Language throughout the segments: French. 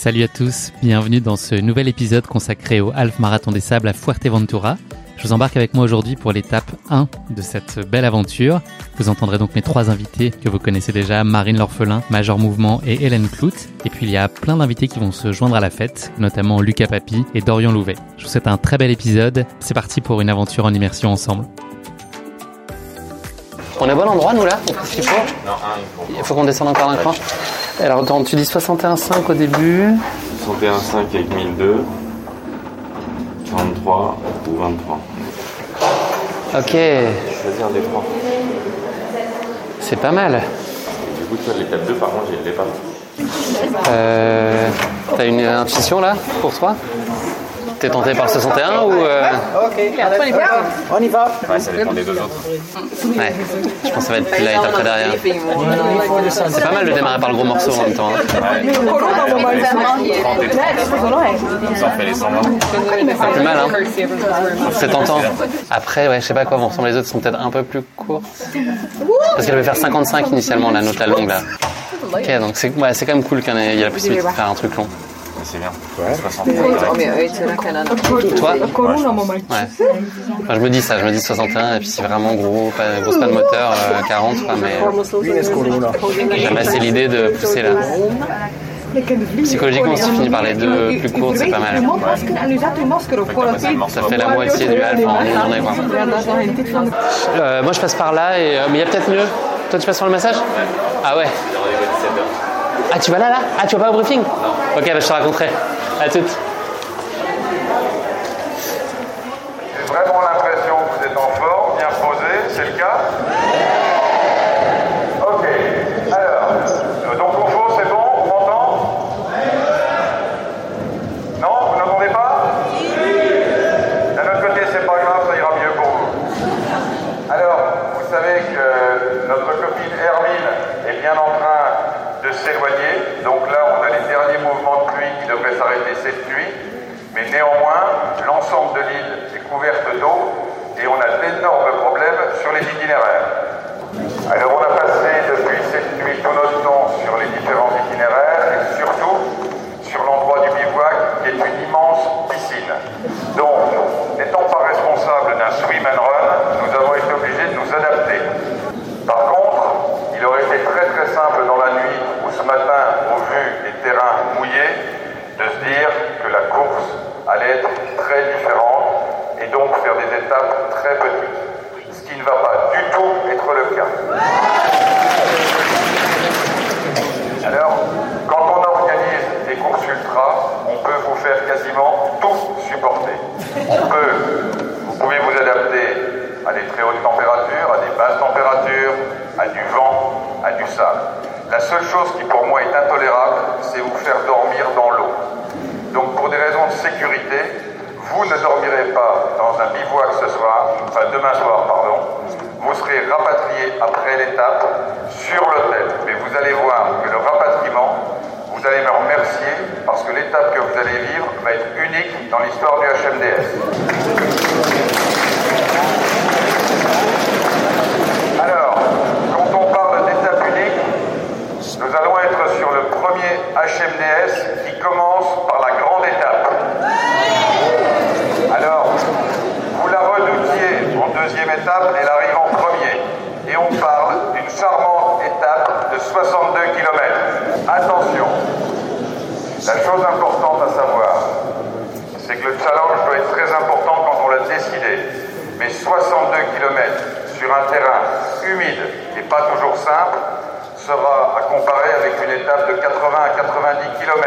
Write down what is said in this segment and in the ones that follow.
Salut à tous, bienvenue dans ce nouvel épisode consacré au Half Marathon des Sables à Fuerteventura. Je vous embarque avec moi aujourd'hui pour l'étape 1 de cette belle aventure. Vous entendrez donc mes 3 invités que vous connaissez déjà, Marine L'Orphelin, Major Mouvement et Hélène Clout. Et puis il y a plein d'invités qui vont se joindre à la fête, notamment Lucas Papi et Dorian Louvet. Je vous souhaite un très bel épisode, c'est parti pour une aventure en immersion ensemble. On est au bon endroit nous là? Qu'est-ce qu'il faut? Non, il faut qu'on descende encore un cran. Alors attends, tu dis 61,5 au début. 61,5 avec 1002, 43 ou 23. Ok. Choisir des 3. C'est pas mal. Et du coup, toi, l'étape 2, par contre, je ne l'ai pas. T'as une intuition là pour toi? T'es tenté par le 61 ou Ok, on y va. Ouais, ça dépend des deux autres. Ouais, je pense que ça va être la étape après derrière. C'est pas mal de démarrer par le gros morceau en même temps. Hein. Ouais. Ça en fait les 120. C'est plus mal, hein. C'est tentant. Après, ouais, je sais pas quoi, bon, les autres sont peut-être un peu plus courtes. Parce qu'elle veut faire 55 initialement, la note la longue là. Ok, donc c'est quand même cool qu'il y ait la possibilité de faire un truc long. C'est bien. Ouais. 60. Toi? Ouais. Enfin, je me dis ça, je me dis 61 et puis c'est vraiment gros, grosse panne moteur, 40 quoi, mais j'aime assez l'idée de pousser là. Psychologiquement, si tu finis par les deux plus courtes, c'est pas mal. Ouais. Ça fait la moitié du half en une journée quoi. Moi je passe par là, mais il y a peut-être mieux. Toi tu passes sur le massage? Ah ouais. Ah tu vas là? Ah tu vas pas au briefing? Non. Ok, bah, je te raconterai. À toutes. J'ai vraiment l'impression que vous êtes en forme, bien posé, c'est le cas? Ok, alors, donc au fond c'est bon, on m'entend? Non, vous n'entendez pas? D'un autre côté c'est pas grave, ça ira mieux pour vous. Alors, vous savez que notre copine Hermine est bien en train de s'éloigner, donc là on a les derniers mouvements de pluie qui devraient s'arrêter cette nuit, mais néanmoins l'ensemble de l'île est couverte d'eau et on a d'énormes problèmes sur les itinéraires. Alors on a passé depuis cette nuit tout notre temps sur les différents itinéraires et surtout sur l'endroit du bivouac qui est une immense piscine. Donc, n'étant pas responsable d'un swim and run, nous avons été obligés de nous adapter. Par contre, il aurait été très très simple dans la nuit ou ce matin, au vu des terrains mouillés, de se dire que la course allait être très différente et donc faire des étapes très petites. Ce qui ne va pas du tout être le cas. Alors, quand on organise des courses ultra, on peut vous faire quasiment tout supporter. Vous pouvez vous adapter à des très hautes températures, à des basses températures, à du vent, à du sable. La seule chose qui pour moi est intolérable, c'est vous faire dormir dans l'eau. Donc pour des raisons de sécurité, vous ne dormirez pas dans un bivouac demain soir, pardon. Vous serez rapatrié après l'étape sur l'hôtel. Mais vous allez voir que le rapatriement, vous allez me remercier parce que l'étape que vous allez vivre va être unique dans l'histoire du HMDS. Alors, quand on parle d'étape unique, nous allons être sur le premier HMDS qui commence par la grande étape. Alors, vous la redoutiez en deuxième étape, elle arrive en premier. Et on parle d'une charmante étape de 62 km. Attention, la chose importante à savoir, c'est que le challenge doit être très important quand on l'a décidé. Mais 62 km sur un terrain humide et pas toujours simple sera à comparer avec une étape de 80 à 90 km.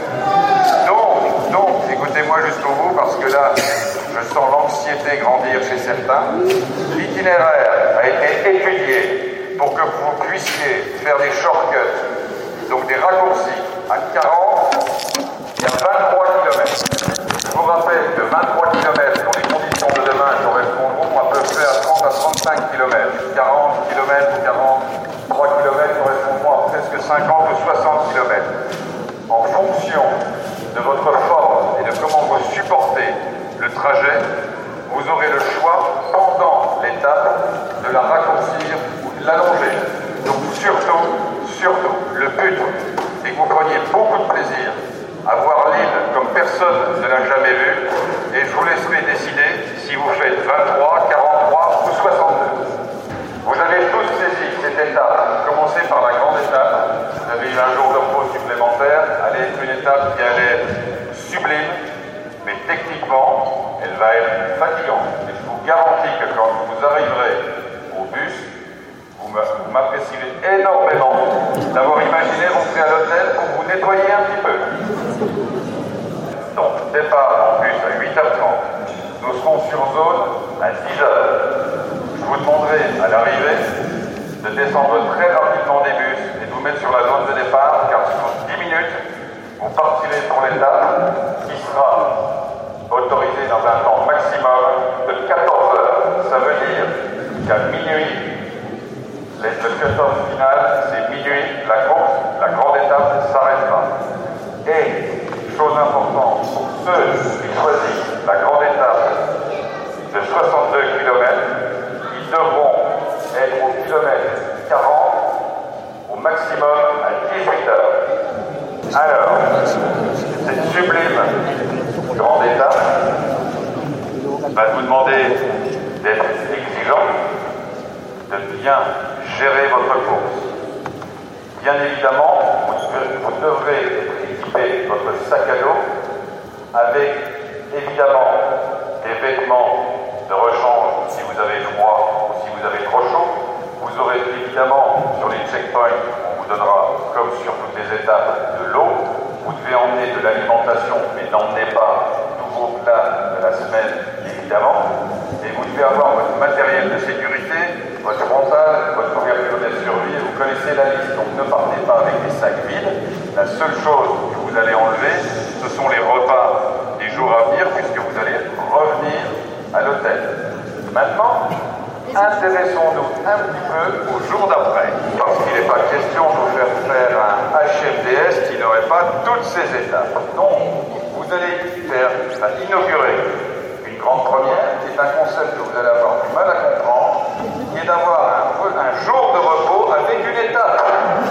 Donc, écoutez-moi jusqu'au bout parce que là, je sens l'anxiété grandir chez certains. L'itinéraire a été étudié pour que vous puissiez faire des shortcuts, donc des raccourcis à 40 et à 23 km. Je vous rappelle que 23 km dans les conditions de demain correspondront à peu près à 30 à 35 km. 40 km ou 43 km correspondront à presque 50 ou 60 km. En fonction de votre forme et de comment vous supportez le trajet, vous aurez le choix pendant l'étape de la raccourcir ou de l'allonger. Donc surtout, le but est que vous preniez beaucoup de plaisir à voir l'île comme personne ne l'a jamais vue, et je vous laisserai décider si vous faites 23, 43 ou 62. Vous avez tous saisi cette étape, commencée par la grande étape. Vous avez eu un jour de repos supplémentaire, elle est une étape qui allait être sublime, mais techniquement, elle va être fatigante. Et je vous garantis que quand vous arriverez au bus, vous m'apprécierez énormément d'avoir imaginé rentrer à l'hôtel pour vous nettoyer un petit peu. Donc, départ en bus à 8h30. Nous serons sur zone à 10h. Je vous demanderai à l'arrivée de descendre très rapidement des bus et de vous mettre sur la zone de départ, car sur 10 minutes, vous partirez pour l'étape qui sera autorisée dans un temps maximum de 14 heures. Ça veut dire qu'à minuit, le cut-off final, c'est minuit, la course, la grande étape s'arrêtera. Et, chose importante, pour ceux qui choisissent la grande étape de 62 km, ils devront être au kilomètre 40, au maximum à 18 heures. Alors, cette sublime grande étape va vous demander d'être exigeant, de bien gérer votre course. Bien évidemment, vous devrez équiper votre sac à dos avec évidemment des vêtements de rechange si vous avez froid ou si vous avez trop chaud. Vous aurez évidemment sur les checkpoints, on vous donnera, comme sur toutes les étapes, de l'eau. Vous devez emmener de l'alimentation, mais n'emmenez pas tous vos plats de la semaine, évidemment. Et vous devez avoir votre matériel de sécurité, votre frontal, votre couverture de survie. Vous connaissez la liste, donc ne partez pas avec des sacs vides. La seule chose que vous allez enlever, ce sont les repas des jours à venir, puisque vous allez revenir à l'hôtel. Maintenant, intéressons-nous un petit peu au jour d'après, parce qu'il n'est pas question de vous faire un HMDS qui n'aurait pas toutes ces étapes. Donc, vous allez inaugurer une grande première, qui est un concept que vous allez avoir du mal à comprendre, qui est d'avoir un jour de repos avec une étape.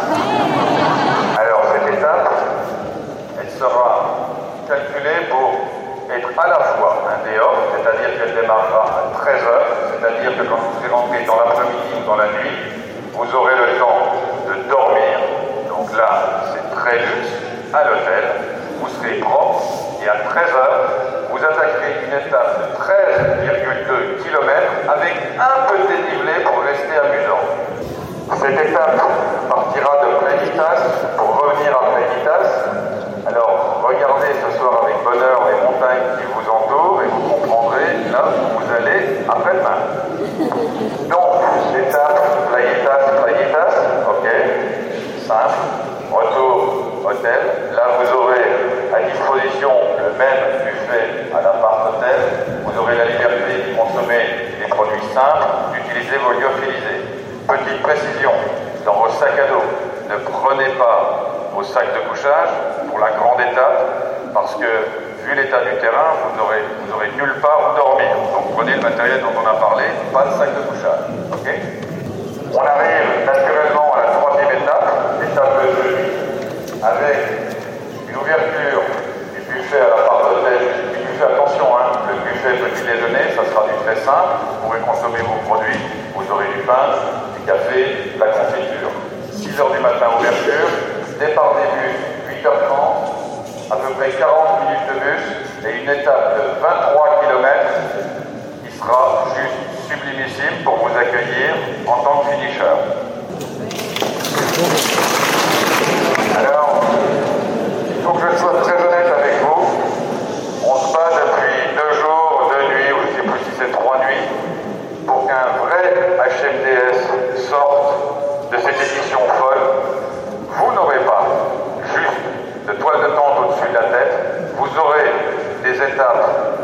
Alors, cette étape, elle sera calculée pour être à la fois un day off, c'est-à-dire qu'elle démarrera à 13h, c'est-à-dire que quand vous serez rentré dans l'après-midi ou dans la nuit, vous aurez le temps de dormir. Donc là, c'est très luxe, à l'hôtel, vous serez propre, et à 13h, vous attaquerez une étape de 13,2 km avec un peu de dénivelé pour rester amusant. Cette étape partira de Plénitas pour revenir à Plénitas. Alors, regardez ce soir avec bonheur les montagnes qui vous entourent et vous comprendrez là où vous allez après-demain. Donc, l'étape Playitas, ok, simple, retour hôtel. Là, vous aurez à disposition le même buffet à l'appart hôtel. Vous aurez la liberté de consommer des produits simples, d'utiliser vos lyophilisés. Petite précision, dans vos sacs à dos, ne prenez pas vos sacs de couchage pour la grande étape, parce que, vu l'état du terrain, vous n'aurez nulle part où dormir. Donc prenez le matériel dont on a parlé, pas de sac de couchage. Okay. On arrive naturellement à la troisième étape, l'étape de nuit, avec une ouverture du buffet à l'appart d'hôtel. Du buffet, attention, le buffet petit déjeuner, ça sera du très simple. Vous pourrez consommer vos produits, vous aurez du pain, du café, de la confiture. 6h du matin, ouverture, départ des bus, 8h30, à peu près 40 minutes de bus, et une étape de 23 km qui sera juste sublimissime pour vous accueillir en tant que finisher. Alors, il faut que je sois très honnête avec vous. On se bat depuis 2 jours, 2 nuits, ou je ne sais plus si c'est 3 nuits, pour qu'un vrai HMDS sorte de cette édition folle. Vous n'aurez pas juste de toile de tente au-dessus de la tête, vous aurez des étapes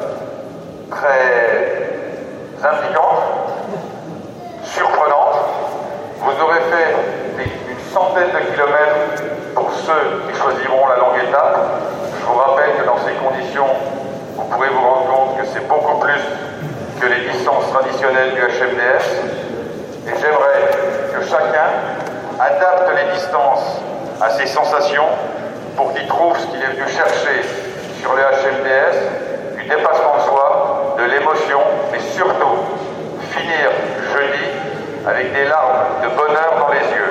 très impliquantes, surprenantes. Vous aurez fait une centaine de kilomètres pour ceux qui choisiront la longue étape. Je vous rappelle que dans ces conditions, vous pourrez vous rendre compte que c'est beaucoup plus que les distances traditionnelles du HMDS. Et j'aimerais que chacun adapte les distances à ses sensations pour qu'il trouve ce qu'il est venu chercher sur le HMDS, du dépassement de soi, de l'émotion, mais surtout finir jeudi avec des larmes de bonheur dans les yeux.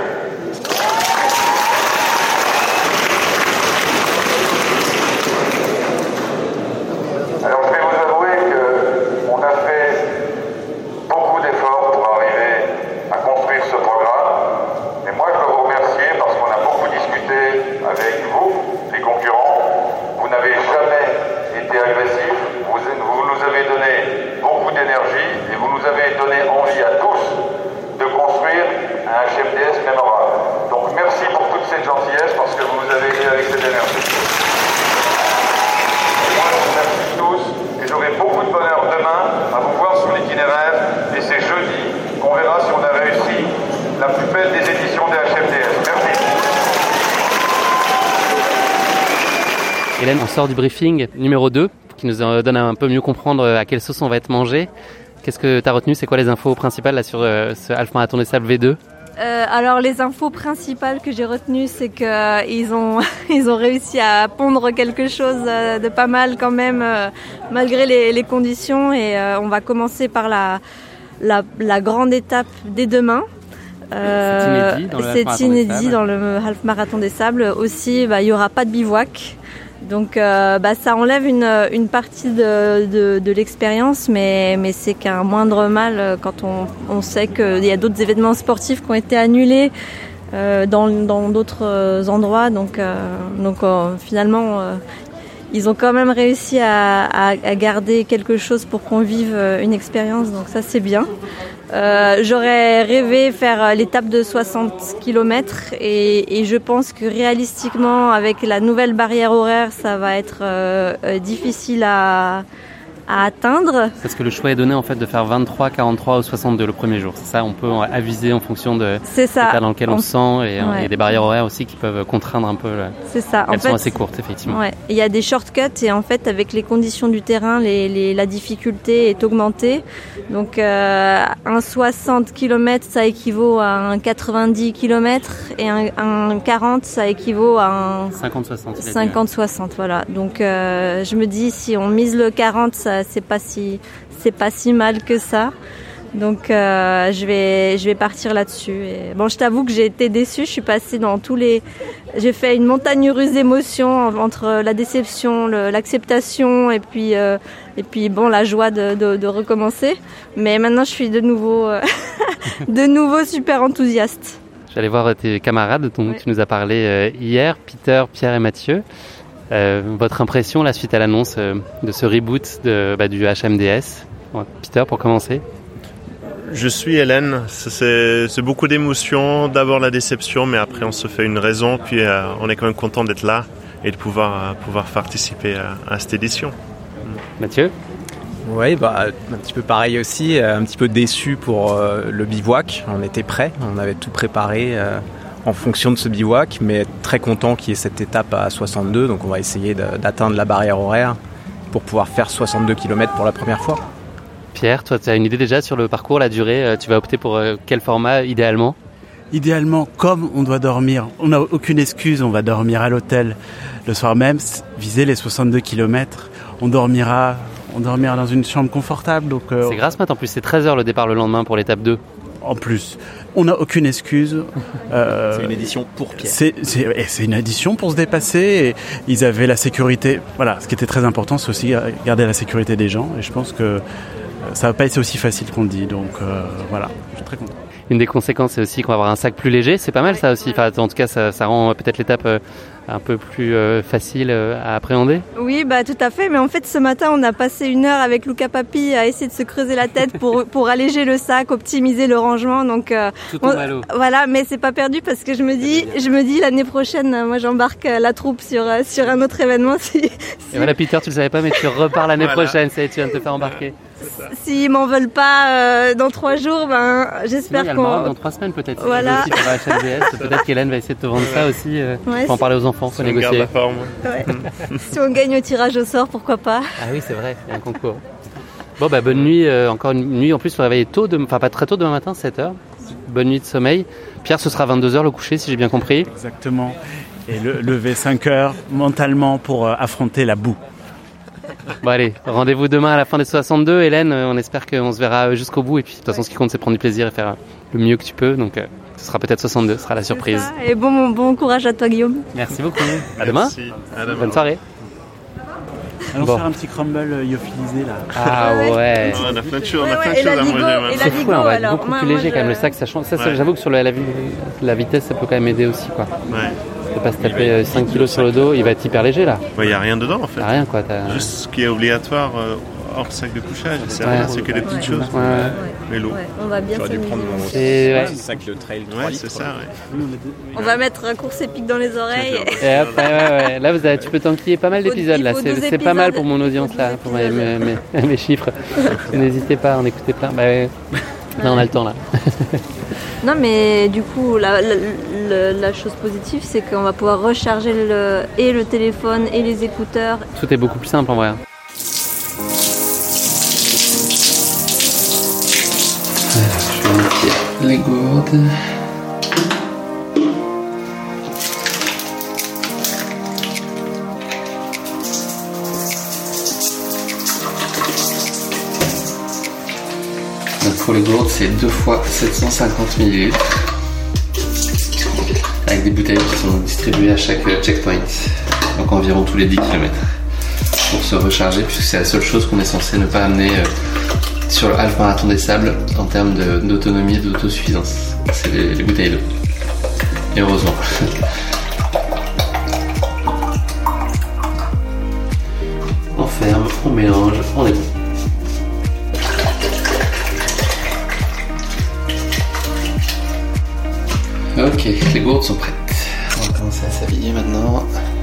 Alors je vais vous avouer qu'on a fait beaucoup d'efforts pour arriver à construire ce programme. Et moi je veux vous remercier parce qu'on a beaucoup discuté avec vous, les concurrents. Vous n'avez jamais été agressifs, vous nous avez donné beaucoup d'énergie et vous nous avez donné envie à tous de construire un HMDS mémorable. Donc merci pour toute cette gentillesse parce que vous nous avez aidés avec cette énergie. Merci tous et j'aurai beaucoup de bonheur demain à vous voir sur l'itinéraire et c'est jeudi qu'on verra si on a réussi la plus belle des éditions des HMDS. Merci. Hélène, on sort du briefing numéro 2 qui nous donne à un peu mieux comprendre à quelle sauce on va être mangé. Qu'est-ce que tu as retenu? C'est quoi les infos principales là, sur ce Half Marathon des Sables V2? Alors les infos principales que j'ai retenues, c'est qu'ils ont ils ont réussi à pondre quelque chose de pas mal quand même, malgré les conditions. Et on va commencer par la grande étape dès demain. C'est inédit dans le Half Marathon des Sables. Aussi, il y aura pas de bivouac. Donc ça enlève une partie de l'expérience, mais c'est qu'un moindre mal quand on sait qu'il y a d'autres événements sportifs qui ont été annulés dans d'autres endroits. Donc finalement, ils ont quand même réussi à garder quelque chose pour qu'on vive une expérience. Donc ça, c'est bien. J'aurais rêvé faire l'étape de 60 km et je pense que réalistiquement, avec la nouvelle barrière horaire, ça va être difficile à atteindre. C'est ce que le choix est donné en fait de faire 23, 43 ou 62 le premier jour. C'est ça, on peut aviser en fonction de l'état dans lequel on se sent et il y a des barrières horaires aussi qui peuvent contraindre un peu. C'est ça. Elles sont assez courtes effectivement. Ouais. Il y a des shortcuts et en fait avec les conditions du terrain, la difficulté est augmentée. Donc un 60 km ça équivaut à un 90 km et un 40 ça équivaut à un 50-60. Voilà. Donc je me dis si on mise le 40 c'est pas si mal que ça. Donc je vais partir là-dessus. Et bon, je t'avoue que j'ai été déçue. Je suis passée dans j'ai fait une montagne russe d'émotions entre la déception, l'acceptation et puis bon la joie de recommencer. Mais maintenant je suis de nouveau super enthousiaste. J'allais voir tes camarades dont tu nous as parlé hier, Peter, Pierre et Mathieu. Votre impression là suite à l'annonce de ce reboot du HMDS? Peter, pour commencer. Je suis Hélène, c'est beaucoup d'émotions, d'abord la déception, mais après on se fait une raison, puis on est quand même content d'être là et de pouvoir participer à cette édition. Mathieu? Oui, un petit peu pareil aussi, un petit peu déçu pour le bivouac. On était prêts, on avait tout préparé en fonction de ce bivouac, mais très content qu'il y ait cette étape à 62, donc on va essayer d'atteindre la barrière horaire pour pouvoir faire 62 km pour la première fois. Pierre, toi tu as une idée déjà sur le parcours, la durée, tu vas opter pour quel format idéalement? Idéalement, comme on doit dormir, on n'a aucune excuse, on va dormir à l'hôtel le soir même, viser les 62 km, on dormira dans une chambre confortable. Donc, c'est grasse mat en plus, c'est 13h le départ le lendemain pour l'étape 2. En plus, on n'a aucune excuse. C'est une édition pour Pierre. C'est une édition pour se dépasser. Et ils avaient la sécurité. Voilà, ce qui était très important, c'est aussi garder la sécurité des gens. Et je pense que ça va pas être aussi facile qu'on le dit. Donc voilà, je suis très content. Une des conséquences, c'est aussi qu'on va avoir un sac plus léger. C'est pas mal ça aussi. Enfin, en tout cas, ça rend peut-être l'étape un peu plus facile à appréhender. Oui, tout à fait. Mais en fait, ce matin, on a passé 1 heure avec Luca Papi à essayer de se creuser la tête pour alléger le sac, optimiser le rangement. Donc, voilà, mais c'est pas perdu parce que je me dis l'année prochaine, moi, j'embarque la troupe sur un autre événement. Et voilà, Peter, tu le savais pas, mais tu repars l'année prochaine. Ça y est, tu viens de te faire embarquer. S'ils m'en veulent pas dans 3 jours, j'espère qu'on... Dans 3 semaines peut-être. Voilà. Aussi pour la HMDS, peut-être qu'Hélène va essayer de te vendre ça aussi. Faut en parler aux enfants, faut négocier. On garde la forme. Ouais. Si on gagne au tirage au sort, pourquoi pas. Ah oui, c'est vrai, il y a un concours. Bon, bonne nuit, encore une nuit. En plus, on va réveiller tôt, pas très tôt demain matin, 7h. Bonne nuit de sommeil. Pierre, ce sera 22h le coucher, si j'ai bien compris. Exactement. et lever 5 heures mentalement pour affronter la boue. Bon allez, rendez-vous demain à la fin des 62. Hélène, on espère qu'on se verra jusqu'au bout. Et puis de toute façon, ce qui compte, c'est prendre du plaisir et faire le mieux que tu peux. Donc ce sera peut-être 62, ce sera la surprise. Et bon courage à toi, Guillaume. Merci beaucoup. À demain. Bonne soirée. Allons faire un petit crumble lyophilisé là. Ah ouais. On a plein de choses, Et la Ligo, C'est fou, on va être beaucoup plus léger quand même. Le sac, ça change. Ça, j'avoue que sur la vitesse, ça peut quand même aider aussi, quoi. Ouais. Tu peux pas se taper 5 kilos sur le dos, il va être hyper léger là. Il n'y a rien dedans en fait. Il n'y a rien quoi. Juste ce qui est obligatoire hors sac de couchage, c'est rien, c'est que des petites choses. Mais l'eau. On va bien J'aurais dû prendre mon petit sac de trail 3 Ouais, litres. c'est ça, ouais. On va mettre un course épique dans les oreilles. Et hop, ouais. Là, tu peux t'enquiller pas mal d'épisodes là. Il faut 12 C'est pas mal épisodes. pour mon audience là, pour mes chiffres. N'hésitez pas à en écouter plein. Bah, ouais. Là, on a le temps là. Non, mais du coup, la chose positive, c'est qu'on va pouvoir recharger le téléphone et les écouteurs. Tout est beaucoup plus simple en vrai. Je vais mettre les gourdes. Donc pour les gourdes, c'est 2 fois 750 ml. Avec des bouteilles qui sont distribuées à chaque checkpoint. Donc environ tous les 10 km. Pour se recharger, puisque c'est la seule chose qu'on est censé ne pas amener sur le Half Marathon des Sables en termes d'autonomie et d'autosuffisance. C'est les bouteilles d'eau. Et heureusement. On ferme, on mélange, on est bon. Ok, les gourdes sont prêtes. On va commencer à s'habiller maintenant.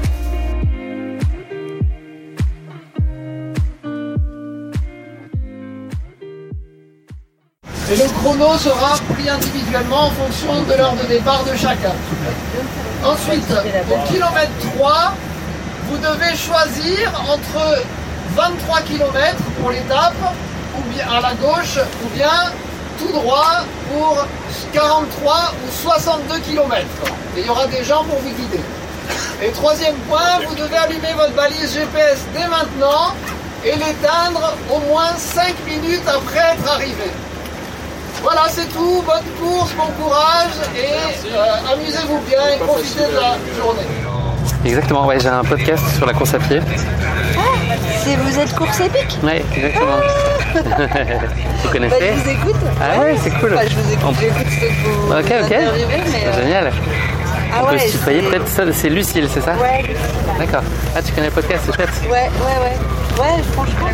Et le chrono sera pris individuellement en fonction de l'heure de départ de chacun. Ensuite, au kilomètre 3, vous devez choisir entre 23 km pour l'étape, ou bien à la gauche, ou bien tout droit pour 43 ou 62 km. Et il y aura des gens pour vous guider. Et troisième point, vous devez allumer votre balise GPS dès maintenant et l'éteindre au moins 5 minutes après être arrivé. Voilà, c'est tout. Bonne course, bon courage et amusez-vous bien et profitez de la journée. Exactement, ouais, j'ai un podcast sur la course à pied. Vous êtes course épique? Oui, exactement. Vous connaissez? Je vous écoute. Ah ouais, c'est cool. Je vous écoute, j'écoute ce que vous interviewez, mais... Génial. On peut se tutoyer c'est... peut-être, ça, c'est Lucille, c'est ça? Ouais. D'accord. Ah, tu connais le podcast, c'est chouette. Ouais, franchement,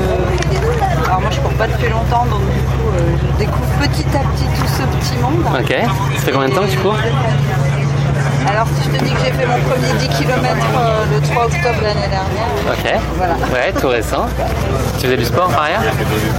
alors moi je cours pas depuis longtemps, donc du coup je découvre petit à petit tout ce petit monde. Ok. Ça fait combien de temps que tu cours? Alors si je te dis que j'ai fait mon premier 10 km le 3 octobre l'année dernière. Ok. Voilà. Ouais, tout récent. Tu faisais du sport par ailleurs?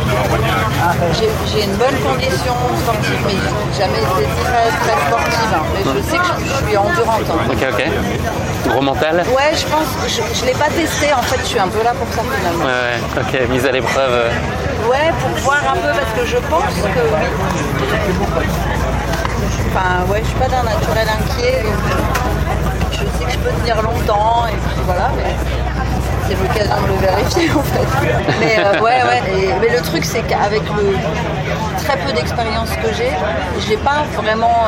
J'ai une bonne condition sportive, mais j'ai jamais été très sportive. Hein. Mais je sais que je suis endurante. Hein. Ok. Gros mental? Ouais, je pense. Je l'ai pas testé en fait. Je suis un peu là pour ça finalement. Ouais. Ok. Mise à l'épreuve. Ouais, pour voir un peu parce que je pense que oui. Enfin, ouais, je suis pas d'un naturel inquiet, donc je sais que je peux tenir longtemps et puis voilà. Mais c'est l'occasion de le vérifier en fait. Mais mais le truc c'est qu'avec le très peu d'expérience que j'ai pas vraiment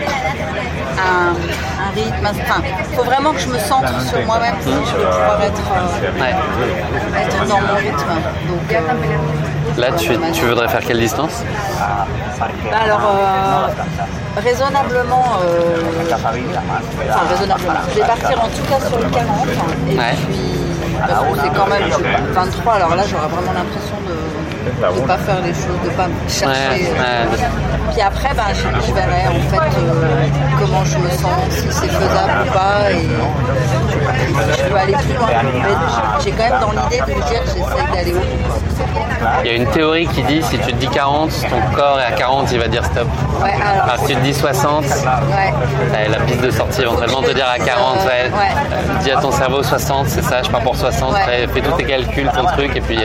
un rythme. Enfin, faut vraiment que je me centre sur moi-même si je vais pouvoir être dans mon rythme. Donc là, tu voudrais faire quelle distance? Alors, raisonnablement, je vais partir en tout cas sur le 40 et puis parce que c'est quand même 23, alors là j'aurais vraiment l'impression de ne pas faire les choses, de ne pas chercher. Puis après, je verrai en fait comment je me sens, si c'est faisable ou pas, et je peux aller plus loin. Mais j'ai quand même dans l'idée de me dire que j'essaie d'aller au bout. Il y a une théorie qui dit si tu te dis 40, ton corps est à 40, il va dire stop. Ouais, alors, si tu te dis 60, la piste de sortie éventuellement te dire à 40, dis à ton cerveau 60, c'est ça, je pars pour 60, fais tous tes calculs, ton truc, et puis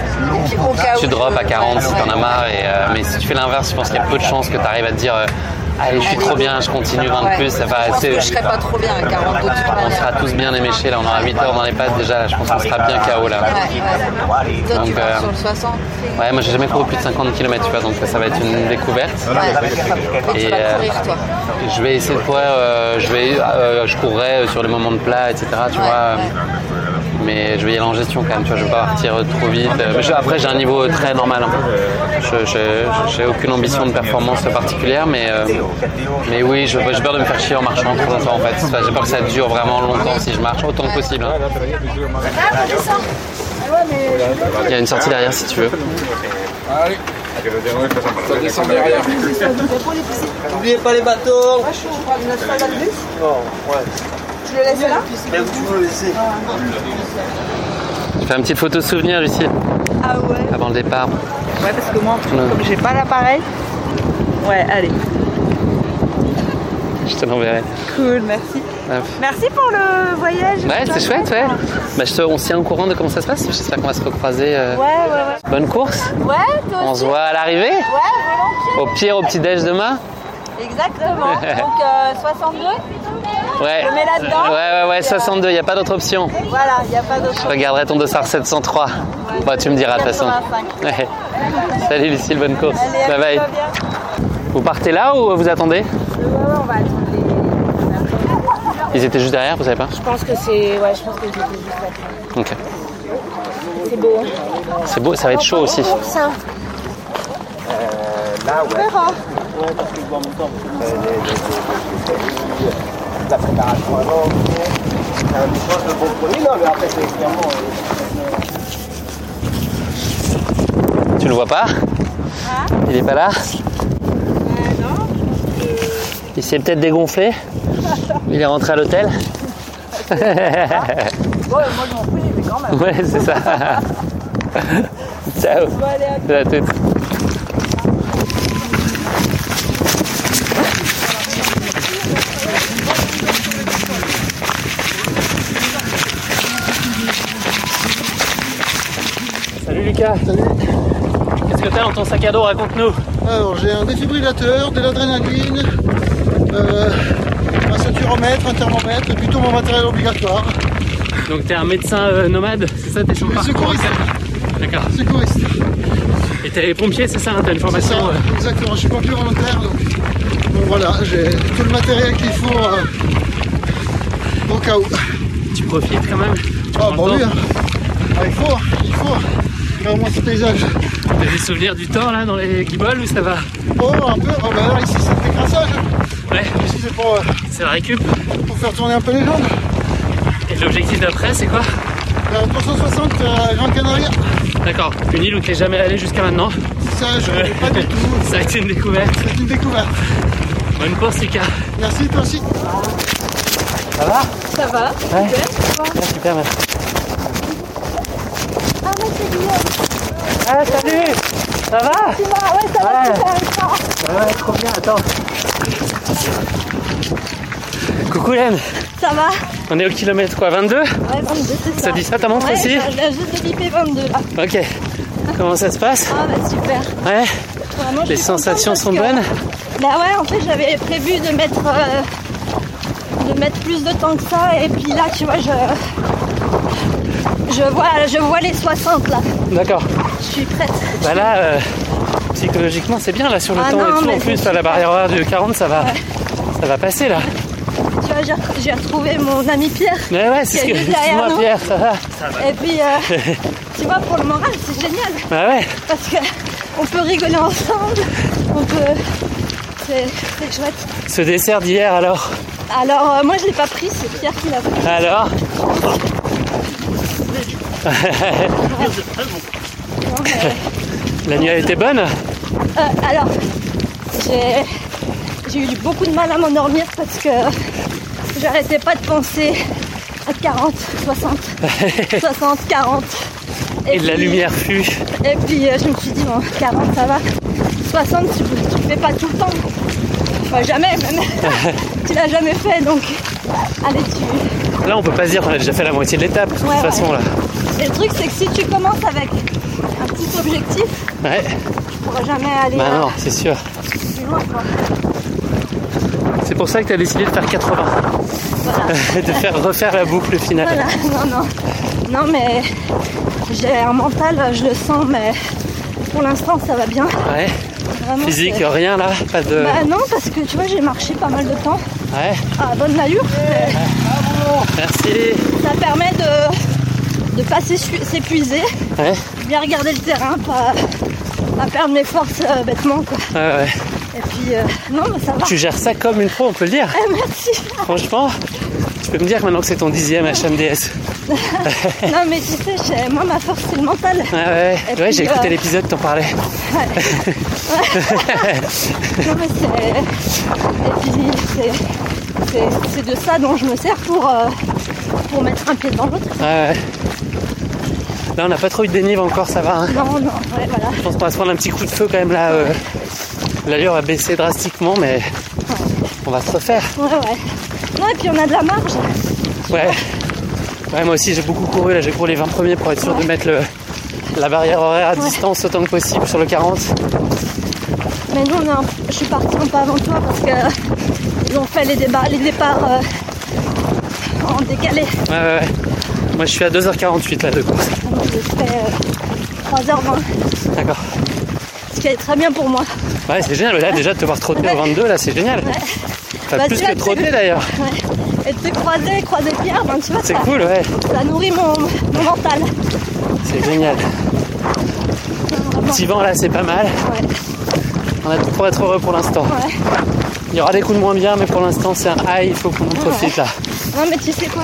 tu drops à 40 si t'en as marre. Mais si tu fais l'inverse, je pense qu'il y a peu de chances que tu arrives à te dire Allez, je suis trop bien, je continue 20 de plus. Ça va Je pense que je serais pas trop bien à 42 de toute On manière. sera tous bien éméchés, là. On aura 8 heures dans les pattes déjà. Là, je pense qu'on sera bien KO, là. Ouais. Toi, tu Donc, pars sur le 60. ouais, moi, j'ai jamais couru plus de 50 km, tu vois. Donc, ça va être une découverte. Et tu vas courir, toi. Je vais essayer de courir. Je courrai sur les moments de plat, etc. Tu vois. Mais je vais y aller en gestion quand même, tu vois, je ne veux pas partir trop vite. Mais après, j'ai un niveau très normal. J'ai aucune ambition de performance particulière, mais oui, j'ai peur de me faire chier en marchant trop longtemps en fait. Enfin, j'ai peur que ça dure vraiment longtemps si je marche autant que possible. Hein. Il y a une sortie derrière si tu veux. Allez. Ça descend derrière. N'oubliez pas les bateaux. Je prends une autre salle de bus. Non, ouais. Tu le laisses là? Mais où tu veux le laisser? Je fais une petite photo souvenir ici. Ah ouais? Avant le départ. Ouais, parce que moi, comme j'ai pas l'appareil. Ouais, allez. Je te l'enverrai. Cool, merci. Ouais. Merci pour le voyage. Ouais, c'est chouette, ouais. Bah, on se tient au courant de comment ça se passe. J'espère qu'on va se recroiser. Ouais. Bonne course. Ouais, toi On aussi. se voit à l'arrivée. Ouais, volontiers. Au pire, au petit-déj demain. Exactement. Donc 62. Ouais. Je mets là-dedans. Ouais, 62, il n'y a pas d'autre option. Voilà, il n'y a pas d'autre. Je regarderai ton dossard 703. Ouais, tu me diras de toute façon. 85. Ouais. Salut Lucille, bonne course. Allez, Bye bye. Vous partez là ou vous attendez? On va attendre Ils étaient juste derrière, vous savez pas? Je pense que c'est. Ouais, je pense que j'étais juste là. Ok. C'est beau. Hein. C'est beau, ça va être chaud aussi. Ça. Là, ouais. On verra. Ouais, parce que je vois en même temps. La préparation avant, c'est un échange de bons produits. Non, mais après, c'est clairement. Tu le vois pas? Il est pas là? Non. Il s'est peut-être dégonflé? Il est rentré à l'hôtel? Ouais, moi je m'en fous, mais quand même. Ouais, c'est ça. Ciao. Bon, allez, À toutes. Salut Lucas. Salut. Qu'est-ce que t'as dans ton sac à dos? Raconte-nous. Alors j'ai un défibrillateur, de l'adrénaline, un ceinturomètre, un thermomètre, et puis tout mon matériel obligatoire. Donc t'es un médecin nomade, c'est ça? T'es sur le parcours? Secouriste. D'accord. Secouriste. Et t'es pompier, c'est ça? T'as une C'est formation? ça, exactement. Je suis pompier volontaire, donc voilà, j'ai tout le matériel qu'il faut au cas où. Tu profites quand même? Ah bon oui, hein. Ah, il faut. Faire au moins ce paysage. T'as des souvenirs du temps là dans les guibolles ou ça va? Oh un peu, oh, bah, alors, ici c'est le décrassage. Ouais. Ici c'est pour la récup. Pour faire tourner un peu les jambes. Et l'objectif d'après c'est quoi? 360 Gran Canaria. D'accord, une île où tu n'es jamais allé jusqu'à maintenant. Ça, je ne connais pas du tout. Ça a été une découverte. C'est une découverte. Bonne course Lucas. Merci, toi aussi. Ça va? Ça va? Ouais. Super. Super, merci. Ah ouais, c'est bien. Ah salut. Ça va? Ouais, ça va super. Ouais, trop bien, attends. Coucou Hélène. Ça va? On est au kilomètre quoi, 22? Ouais, 22, c'est ça. Ça dit ça ta montre aussi? Je viens juste de biper 22 là. Ok. Comment ça se passe? Ah bah super. Ouais. Vraiment, je Les suis sensations contente sont parce que- bonnes? Bah ouais, en fait j'avais prévu de mettre plus de temps que ça et puis là tu vois je vois les 60 là. D'accord. Je suis prête. Bah là, psychologiquement c'est bien là sur le Ah temps non, et tout. mais En plus, c'est à la barrière horaire du 40, ça va passer là. Tu vois, j'ai retrouvé mon ami Pierre. Ouais, c'est ce qui que est juste derrière dis-moi nous. Pierre, ça va. Et puis tu vois, pour le moral c'est génial. Bah ouais. Parce que on peut rigoler ensemble, c'est chouette. Ce dessert d'hier alors? Alors moi je l'ai pas pris, c'est Pierre qui l'a pris. Alors? La nuit a été bonne? Alors, j'ai eu beaucoup de mal à m'endormir parce que j'arrêtais pas de penser à 40, 60, 60, 40. Et de la lumière fut. Et puis je me suis dit, bon, 40 ça va. 60 tu le fais pas tout le temps. Enfin jamais même. Tu l'as jamais fait donc allez tu... Là on peut pas se dire qu'on a déjà fait la moitié de l'étape de toute façon là. Et le truc c'est que si tu commences avec un petit objectif, Ouais. tu pourras jamais aller Bah non, c'est sûr. plus loin quoi. C'est pour ça que tu as décidé de faire 80. Voilà. de refaire la boucle finale. Voilà, non mais j'ai un mental, je le sens, mais pour l'instant ça va bien. Ouais. Vraiment, physique, rien là, pas de... Bah non, parce que tu vois, j'ai marché pas mal de temps. Ouais. À bonne allure. Merci. Ça permet de pas s'épuiser. Ouais. Bien regarder le terrain, pas perdre mes forces bêtement, quoi. Ouais. Et puis, non, mais ça va. Tu gères ça comme une pro, on peut le dire. Merci. Franchement, tu peux me dire maintenant que c'est ton 10e HMDS. Non, mais tu sais, moi, ma force, c'est le mental. Ouais, j'ai écouté l'épisode, t'en parlais. Ouais. Non, mais et puis, c'est de ça dont je me sers pour mettre un pied dans l'autre. Ouais. Là, on n'a pas trop eu de dénive encore, ça va. Hein. Non, ouais, voilà. Je pense qu'on va se prendre un petit coup de feu quand même là. L'allure a baissé drastiquement, mais on va se refaire. Ouais. Non, et puis on a de la marge. Ouais, moi aussi j'ai beaucoup couru, là j'ai couru les 20 premiers pour être sûr de mettre la barrière horaire à distance autant que possible sur le 40. Mais nous, je suis partie un peu avant toi parce qu'ils ont fait les départs en décalé. Ouais. Moi je suis à 2h48 là de course. Donc j'ai fait 3h20. D'accord. Ce qui est très bien pour moi. Ouais, c'est génial, là déjà de te voir trotter au 22, là c'est génial. Ouais. Enfin, plus que trotter d'ailleurs. Ouais. Et de te croiser Pierre, ben, tu vois, c'est cool, ouais. Ça nourrit mon mental. C'est génial. Petit vent là, c'est pas mal. Ouais. On a tout pour être heureux pour l'instant. Ouais. Il y aura des coups de moins bien, mais pour l'instant c'est un high, il faut qu'on en profite là. Non mais tu sais quoi,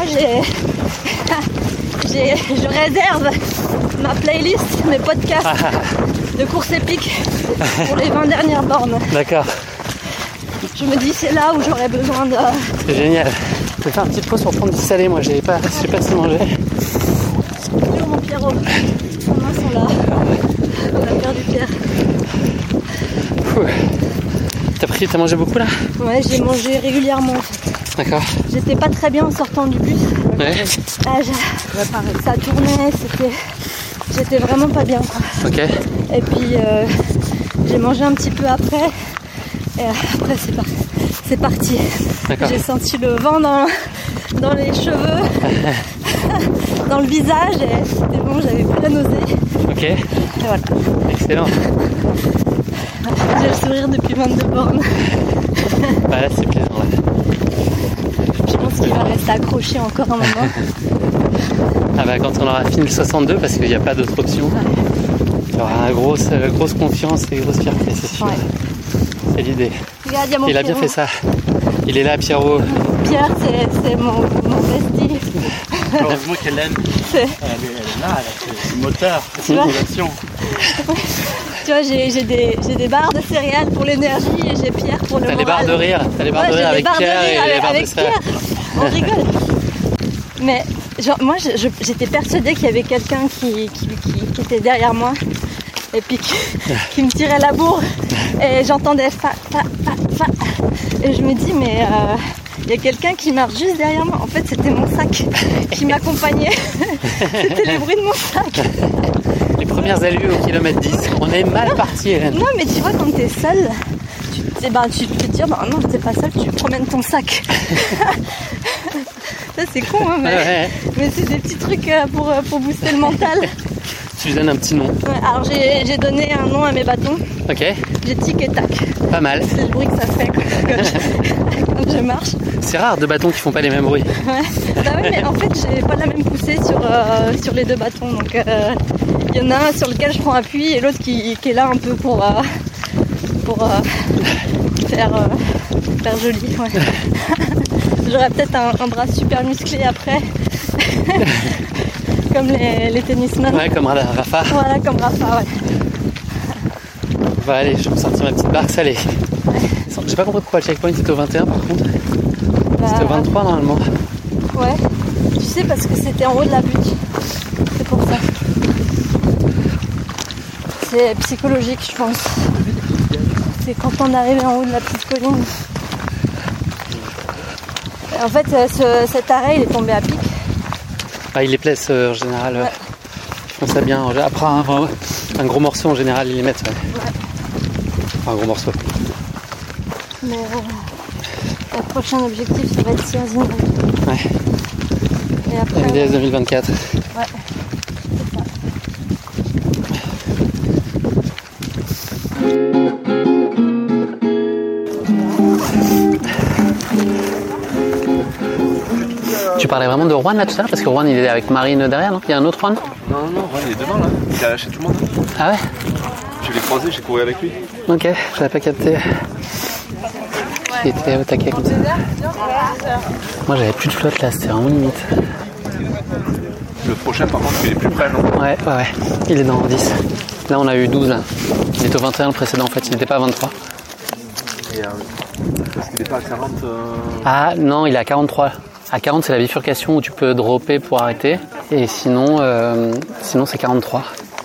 je réserve ma playlist, mes podcasts de course épique pour les 20 dernières bornes. D'accord. Je me dis c'est là où j'aurais besoin de... C'est génial. Je vais faire une petite pause pour prendre du salé, moi j'ai pas assez mangé. Bonjour mon Pierrot. Les mains sont là. On a perdu Pierre. T'as mangé beaucoup là? Ouais, j'ai mangé régulièrement en fait. D'accord. J'étais pas très bien en sortant du bus. Ouais. Ça tournait, j'étais vraiment pas bien quoi. Ok. Et puis j'ai mangé un petit peu après. Et après c'est parti. D'accord. J'ai senti le vent dans les cheveux, dans le visage et c'était bon, j'avais plus la nausée. Ok. Et voilà. Excellent. J'ai le sourire depuis 22 bornes. Bah là c'est plaisant là. Je pense qu'il va rester accroché encore un moment. Ah bah quand on aura fini le 62 parce qu'il n'y a pas d'autre option. Il y aura une grosse confiance et grosse fierté, c'est sûr. Ouais. C'est l'idée. Regarde, y a mon Il a bien fait ça. Il est là, Pierrot. Pierre, c'est mon bestie. Heureusement qu'Hélène, elle est là, c'est le moteur, c'est une motivation. Tu vois, j'ai des barres de céréales pour l'énergie et j'ai Pierre pour le moral. T'as les barres de rire, avec Pierre et les barres de céréales. On rigole. Mais genre, moi, j'étais persuadée qu'il y avait quelqu'un qui était derrière moi et puis qui me tirait la bourre et j'entendais fa. Et je me dis, mais il y a quelqu'un qui marche juste derrière moi. En fait, c'était mon sac qui m'accompagnait. C'était les bruits de mon sac. Les premières allures au kilomètre 10, on est mal parti, Hélène. Non, mais tu vois, quand t'es seule, tu te dis, non, t'es pas seule, tu promènes ton sac. Ça, c'est con, hein, mais c'est des petits trucs pour booster le mental. Tu lui donnes un petit nom. Ouais, alors, j'ai donné un nom à mes bâtons. Ok. J'ai tic et tac. Pas mal. C'est le bruit que ça fait quand je marche. C'est rare deux bâtons qui font pas les mêmes bruits. Ouais. Bah ouais, mais en fait, j'ai pas la même poussée sur les deux bâtons. Donc, il y en a un sur lequel je prends appui et l'autre qui est là un peu pour faire joli. Ouais. J'aurais peut-être un bras super musclé après. Comme les tennisman. Ouais, comme Rafa. Voilà, comme Rafa, ouais. Bon, allez, je vais me sortir ma petite barque salée. J'ai pas compris pourquoi le checkpoint était au 21 par contre. C'était au 23 normalement. Ouais, tu sais, parce que c'était en haut de la butte. C'est pour ça. C'est psychologique, je pense. C'est quand on arrive en haut de la petite colline. En fait, cet arrêt, il est tombé à pic. Ah, il les place en général. Ouais. Ils font ça bien. Après un gros morceau, en général, ils les mettent. Ouais. Enfin, un gros morceau. Mais prochain objectif, ça va être Sierre. Ouais. Et après, MDS 2024. Ouais. Tu parlais vraiment de Juan là tout à l'heure parce que Juan il est avec Marine derrière, non? Il y a un autre Juan? Non, Juan il est devant là. Il a lâché tout le monde. Ah ouais? Je l'ai croisé, j'ai couru avec lui. Ok, je l'avais pas capté. Qui était au taquet comme ça. Moi j'avais plus de flotte là, c'était vraiment limite. Le prochain par contre il est plus près, non? Ouais. Il est dans 10. Là on a eu 12 là. Il est au 21 le précédent en fait, il n'était pas à 23. Et parce qu'il n'est pas à 40. Ah non, il est à 43. À 40 c'est la bifurcation où tu peux dropper pour arrêter. Et sinon c'est 43.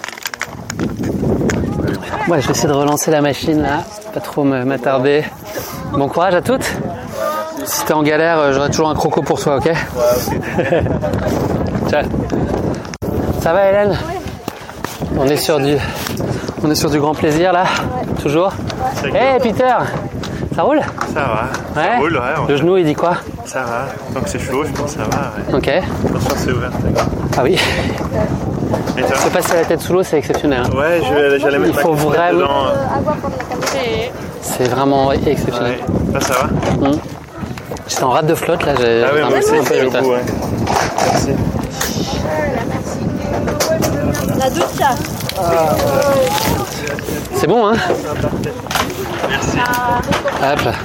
Ouais, je vais essayer de relancer la machine là, pas trop m'attarder. Bon courage à toutes. Si t'es en galère, j'aurai toujours un croco pour toi, ok? Ouais, ok. Ciao. Ça va Hélène? On est sur du grand plaisir là, toujours. Hey Peter, ça roule? Ça va. Ouais. Ça roule, ouais. Le genou il dit quoi? Ça va. Tant que c'est chaud, je pense que ça va. Ouais. Ok. Attention, c'est ouvert. Ah oui. Et toi? Se passer la tête sous l'eau, c'est exceptionnel. Hein. Ouais, j'allais mettre Il faut ma vraiment. dedans. C'est vraiment exceptionnel. Ouais. Là, ça va? J'étais en rate de flotte là. Ah oui, moi aussi, un peu c'est au vite. bout, ouais. Merci. La douche. C'est bon, hein? Merci. Hop là.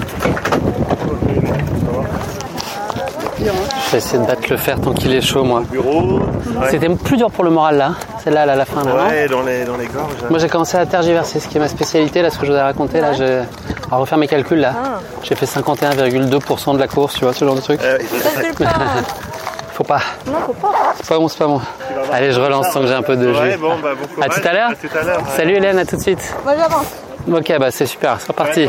Je vais essayer de battre le fer tant qu'il est chaud, moi. Bureau. Ouais. C'était plus dur pour le moral là, celle-là à la fin. Là, Ouais, dans les gorges. Moi j'ai commencé à tergiverser, ce qui est ma spécialité, là, ce que je vous ai raconté. Là, à refaire mes calculs là. J'ai fait 51,2% de la course, tu vois, ce genre de truc. Faut pas. Non, faut pas. C'est pas bon, c'est pas bon. Allez, je relance tant que j'ai un peu de jus. Ouais, bon, bah, bon courage. À tout à l'heure. À tout à l'heure. Ouais. Salut Hélène, à tout de suite. Moi j'avance. Ok, bah c'est super, c'est reparti.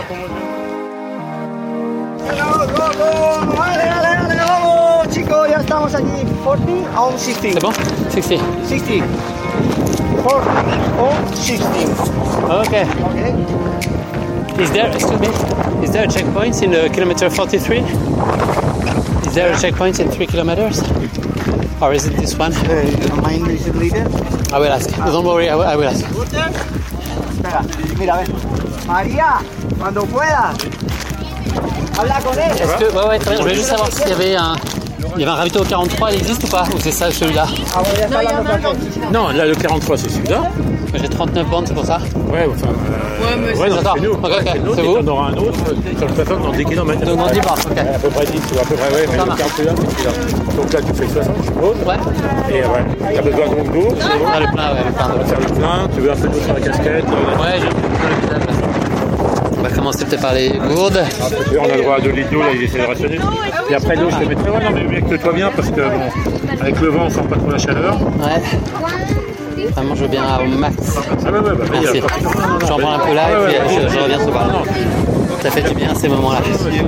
Vamos, chicos, ya estamos aquí. 40 on 16. C'est bon? 60. 60. 40 on 16. Okay. Okay. Is there a checkpoint in kilometer 43? Is there a checkpoint in 3 kilometers? Or is it this one? You don't mind, Mr. Leader? I will ask. Don't worry, I will ask. Espera, mira, ven. María, cuando puedas. Habla con él. Est-ce que, ouais, très bien. Je voulais juste savoir s'il y avait un ravito au 43, il existe ou pas? Ou c'est ça, celui-là? Ah, bon, ya está hablando con él. Non, là, le 43, c'est celui-là. J'ai 39 bandes, c'est pour ça? Ouais, enfin. Ouais, non, c'est nous. Ok, C'est vous? on aura un autre sur le plateau dans 10 km. Donc dans 10 bars, ok. À peu près 10, ou à peu près, ouais, mais le 43, c'est celui-là. Donc là, tu fais 60, je suppose. Ouais. Et ouais, t'as besoin donc d'eau. Ah, le plein, ouais, le plein. On va faire le plein, tu veux un peu d'eau sur la casquette. Ouais, j'ai le visage là. On va commencer peut-être par les gourdes. On a le droit à 2 litres d'eau, là, il essaie de rationner. Et après l'eau, je te mettrai, ouais, non, mais mets-toi bien, parce que bon, avec le vent, on sent pas trop la chaleur. Ouais. Vraiment, je veux bien au max. Ah ouais, bah, merci. J'en prends un peu là et puis je reviens se voir. Ça fait du bien ces moments-là.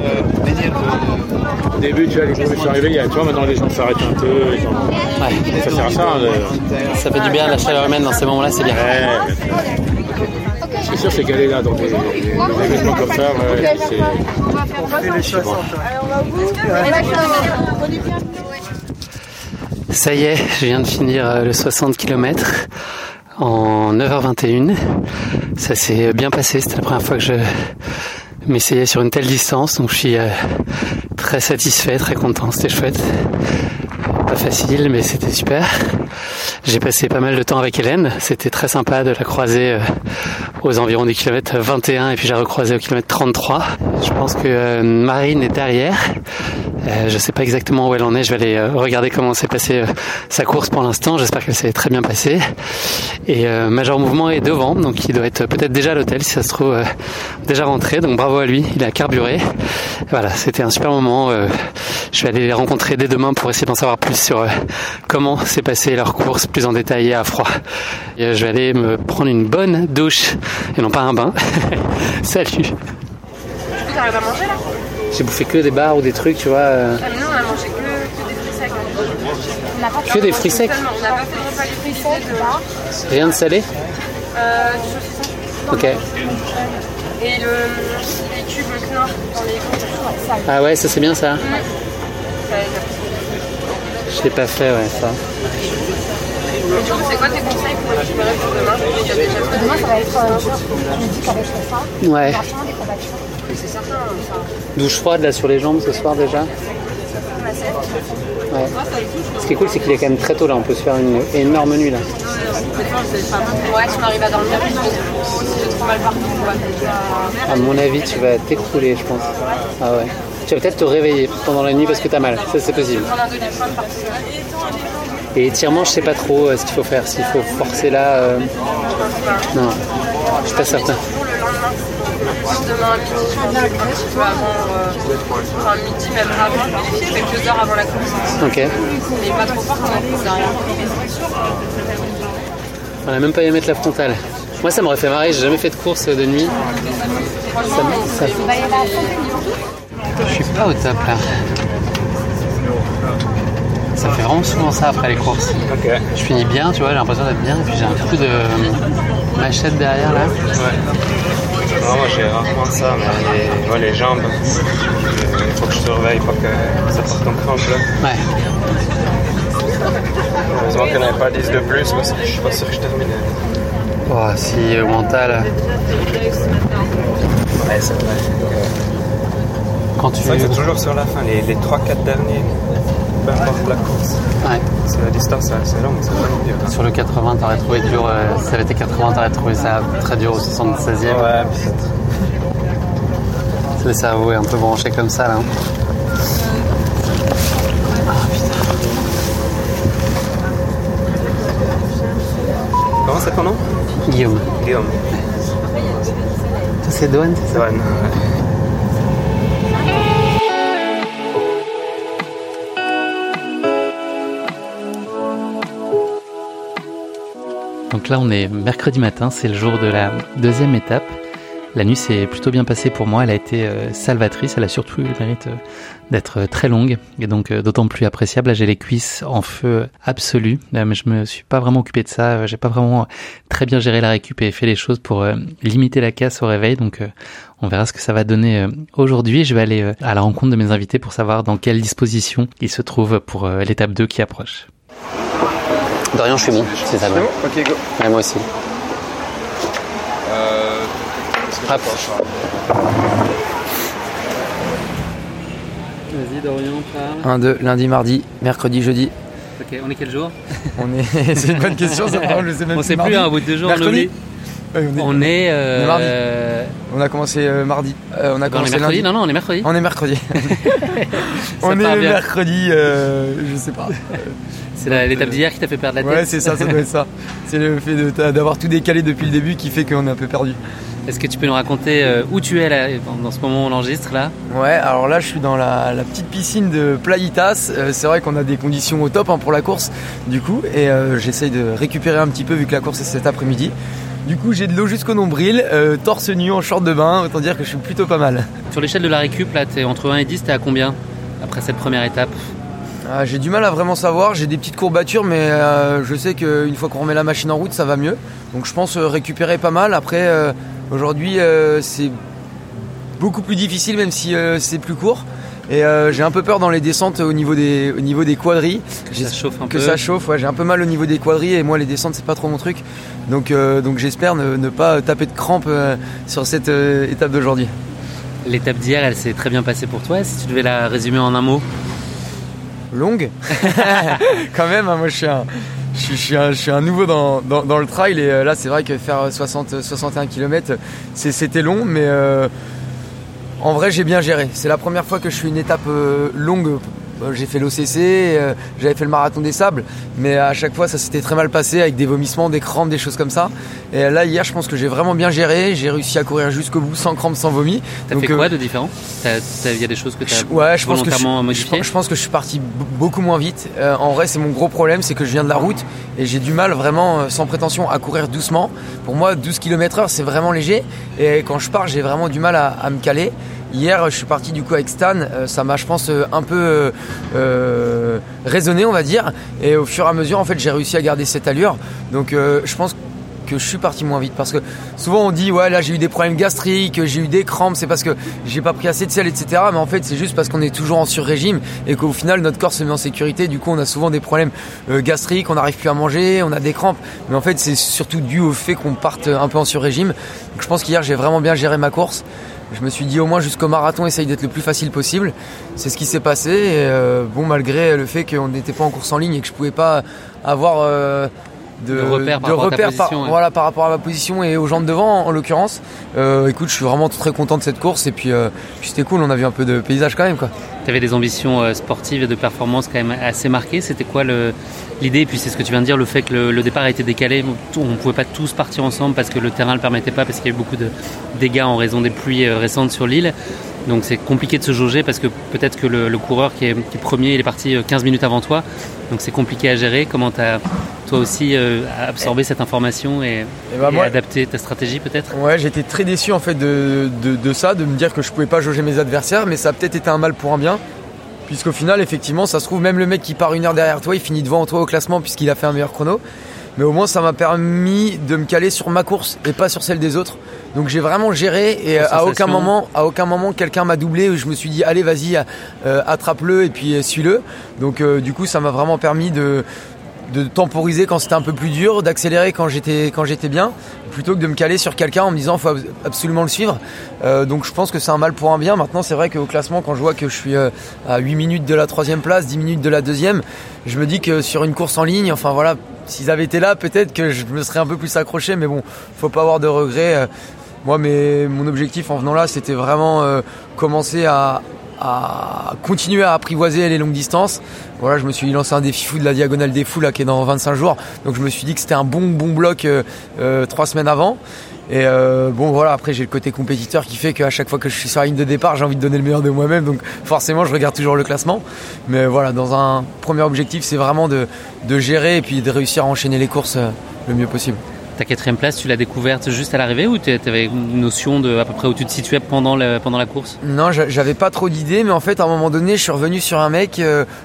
Au début, tu vois, les gens sont arrivés, il y a, tu vois, maintenant les gens s'arrêtent un peu. Ouais. Ça sert à ça. Ça fait du bien, la chaleur humaine dans ces moments-là, c'est bien. Ouais. Ce qui est sûr, c'est qu'elle est là, donc les événements comme ça, ouais, c'est... On fait les 60. Ça y est, je viens de finir le 60 km en 9h21. Ça s'est bien passé, c'était la première fois que je m'essayais sur une telle distance, donc je suis très satisfait, très content, c'était chouette. Pas facile, mais c'était super. J'ai passé pas mal de temps avec Hélène, c'était très sympa de la croiser aux environs du kilomètre 21 et puis j'ai recroisé au kilomètre 33. Je pense que Marine est derrière. Je sais pas exactement où elle en est, je vais aller regarder comment s'est passée sa course pour l'instant, j'espère qu'elle s'est très bien passée. Et Major Mouvement est devant, donc il doit être peut-être déjà à l'hôtel si ça se trouve déjà rentré, donc bravo à lui, il a carburé. Voilà, c'était un super moment, je vais aller les rencontrer dès demain pour essayer d'en savoir plus sur comment s'est passée leur course plus en détail et à froid. Et je vais aller me prendre une bonne douche, et non pas un bain. Salut. T'arrives à manger là? J'ai bouffé que des bars ou des trucs, tu vois. Ah mais non, on a mangé que des fruits secs. On n'a pas Que des fruits secs? On n'a pas fait de repas des fruits secs. Rien de salé? Du saucisson. Ok. Et les cubes Knorr dans les comptes. Ah ouais, ça c'est bien ça. Ouais. Je l'ai pas fait, ouais, ça. Et du coup, c'est quoi tes conseils pour récupérer pour demain? Demain, ça va être je me dis qu'avec ça, Ouais. il y aura sûrement des courbatures. C'est certain, ça. Douche froide là sur les jambes ce soir déjà. Ouais. Ce qui est cool, c'est qu'il est quand même très tôt là. On peut se faire une énorme nuit là. Ouais, tu m'arrives à dormir plus si j'ai trop mal partout. À mon avis, tu vas t'écrouler, je pense. Ah ouais. Tu vas peut-être te réveiller pendant la nuit parce que t'as mal. Ça, c'est possible. Et étirement, je sais pas trop ce qu'il faut faire. S'il faut forcer là. Non, je suis pas certain. Demain à midi, un petit peu avant, enfin midi même avant, quelques heures avant la course. Ok. Mais pas trop fort quand on court derrière. On a même pas eu à mettre la frontale. Moi, ça m'aurait fait marrer. J'ai jamais fait de course de nuit. Je suis pas au top là. Ça fait vraiment souvent ça après les courses. Ok. Je finis bien, tu vois, j'ai l'impression d'être bien, et puis j'ai un coup de machette derrière là. Ouais. Non, moi j'ai rarement ça, mais les jambes, il faut que je surveille pas que ça parte en crampe là. Ouais. Heureusement qu'il n'y en avait pas 10 de plus parce que je suis pas sûr que je termine. Oh, si au mental. Ouais, c'est vrai. Quand tu... C'est vrai que c'est toujours sur la fin, les 3-4 derniers, peu importe la course. Ouais. C'est la distance assez longue, c'est vraiment dur. Sur le 80, t'aurais trouvé dur, si ça avait été 80, t'aurais trouvé ça très dur au 76e. Ouais, peut-être. Le cerveau est un peu branché comme ça là. Comment c'est ton nom? Guillaume. Guillaume. C'est Douane, c'est ça? Douane, ouais. Donc là, on est mercredi matin, c'est le jour de la deuxième étape. La nuit s'est plutôt bien passée pour moi, elle a été salvatrice, elle a surtout eu le mérite d'être très longue et donc d'autant plus appréciable. Là, j'ai les cuisses en feu absolu, mais je me suis pas vraiment occupé de ça, j'ai pas vraiment très bien géré la récup et fait les choses pour limiter la casse au réveil, donc on verra ce que ça va donner aujourd'hui. Je vais aller à la rencontre de mes invités pour savoir dans quelle disposition ils se trouvent pour l'étape 2 qui approche. Dorian, je suis bon, c'est ça. C'est bon? Ok, go. Ouais, moi aussi. Hop. Vas-y, Dorian, parle. 1, 2, lundi, mardi, mercredi, jeudi. Ok, on est quel jour? On est... C'est une bonne question, ça je sais même on plus. Sait plus, hein, au bout de 2 jours, mercredi. On est mardi. On a commencé mardi. On a commencé mercredi. lundi. Non, on est mercredi. On est mercredi. On est mercredi, je sais pas. C'est l'étape d'hier qui t'a fait perdre la tête. Ouais, c'est ça, ça doit être ça. C'est le fait d'avoir tout décalé depuis le début qui fait qu'on est un peu perdu. Est-ce que tu peux nous raconter où tu es là, dans ce moment où on enregistre là? Ouais, alors là je suis dans la petite piscine de Playitas. C'est vrai qu'on a des conditions au top pour la course du coup, et j'essaye de récupérer un petit peu vu que la course est cet après-midi. Du coup j'ai de l'eau jusqu'au nombril, torse nu en short de bain, autant dire que je suis plutôt pas mal. Sur l'échelle de la récup là, t'es entre 1 et 10, t'es à combien après cette première étape? J'ai du mal à vraiment savoir, j'ai des petites courbatures, mais je sais qu'une fois qu'on remet la machine en route ça va mieux. Donc je pense récupérer pas mal. Après aujourd'hui c'est beaucoup plus difficile même si c'est plus court. Et j'ai un peu peur dans les descentes au niveau des quadrilles. Ça chauffe un peu. Ça chauffe, ouais, j'ai un peu mal au niveau des quadrilles et moi les descentes c'est pas trop mon truc. Donc j'espère ne pas taper de crampes sur cette étape d'aujourd'hui. L'étape d'hier elle s'est très bien passée pour toi, si tu devais la résumer en un mot? Longue. Quand même, hein, moi je suis un nouveau dans le trail et là c'est vrai que faire 60-61 km c'était long, mais en vrai j'ai bien géré. C'est la première fois que je fais une étape longue. J'ai fait l'OCC, j'avais fait le marathon des sables, mais à chaque fois ça s'était très mal passé avec des vomissements, des crampes, des choses comme ça. Et là hier je pense que j'ai vraiment bien géré, j'ai réussi à courir jusqu'au bout sans crampes, sans vomi. T'as fait quoi de différent? Il y a des choses que t'as volontairement modifiées? Je pense que je suis parti beaucoup moins vite. En vrai c'est mon gros problème, c'est que je viens de la route et j'ai du mal vraiment, sans prétention, à courir doucement. Pour moi 12 km/h c'est vraiment léger et quand je pars j'ai vraiment du mal à me caler. Hier, je suis parti du coup avec Stan, ça m'a je pense un peu raisonné on va dire, et au fur et à mesure en fait j'ai réussi à garder cette allure. Donc je pense que je suis parti moins vite. Parce que souvent on dit ouais là j'ai eu des problèmes gastriques, j'ai eu des crampes, c'est parce que j'ai pas pris assez de sel, etc. Mais en fait c'est juste parce qu'on est toujours en sur-régime et qu'au final notre corps se met en sécurité. Du coup on a souvent des problèmes gastriques, on n'arrive plus à manger, on a des crampes. Mais en fait c'est surtout dû au fait qu'on parte un peu en sur-régime. Donc je pense qu'hier j'ai vraiment bien géré ma course. Je me suis dit au moins jusqu'au marathon essaye d'être le plus facile possible. C'est ce qui s'est passé et malgré le fait qu'on n'était pas en course en ligne et que je pouvais pas avoir de repères par rapport à ma position et aux gens de devant en l'occurrence. Écoute, je suis vraiment très content de cette course et puis c'était cool, on a vu un peu de paysage quand même quoi. Tu avais des ambitions sportives et de performance quand même assez marquées. C'était quoi l'idée? Et puis c'est ce que tu viens de dire, le fait que le départ a été décalé. On ne pouvait pas tous partir ensemble parce que le terrain ne le permettait pas, parce qu'il y a eu beaucoup de dégâts en raison des pluies récentes sur l'île. Donc c'est compliqué de se jauger parce que peut-être que le coureur qui est premier, il est parti 15 minutes avant toi. Donc c'est compliqué à gérer. Comment tu as toi aussi absorbé cette information et adapté ta stratégie peut-être? Ouais, j'étais très déçu en fait de ça, de me dire que je pouvais pas jauger mes adversaires, mais ça a peut-être été un mal pour un bien. Puisqu'au final, effectivement, ça se trouve, même le mec qui part 1 heure derrière toi, il finit devant toi au classement puisqu'il a fait un meilleur chrono. Mais au moins, ça m'a permis de me caler sur ma course et pas sur celle des autres. Donc j'ai vraiment géré et à aucun moment, quelqu'un m'a doublé. Je me suis dit, allez, vas-y, attrape-le et puis suis-le. Donc du coup, ça m'a vraiment permis de temporiser quand c'était un peu plus dur, d'accélérer quand j'étais bien, plutôt que de me caler sur quelqu'un en me disant faut absolument le suivre. Donc je pense que c'est un mal pour un bien. Maintenant c'est vrai qu'au classement, quand je vois que je suis à 8 minutes de la 3e place, 10 minutes de la 2e, je me dis que sur une course en ligne, enfin voilà, s'ils avaient été là, peut-être que je me serais un peu plus accroché, mais bon, faut pas avoir de regrets. Moi, mon objectif en venant là, c'était vraiment commencer à continuer à apprivoiser les longues distances. Voilà, je me suis lancé un défi fou de la Diagonale des Fous là, qui est dans 25 jours. Donc je me suis dit que c'était un bon bloc 3 semaines avant. Et voilà, après j'ai le côté compétiteur qui fait qu'à chaque fois que je suis sur la ligne de départ, j'ai envie de donner le meilleur de moi-même. Donc forcément, je regarde toujours le classement. Mais voilà, dans un premier objectif, c'est vraiment de gérer et puis de réussir à enchaîner les courses le mieux possible. Ta 4e place, tu l'as découverte juste à l'arrivée ou tu avais une notion de à peu près où tu te situais pendant la course? Non, j'avais pas trop d'idées, mais en fait à un moment donné je suis revenu sur un mec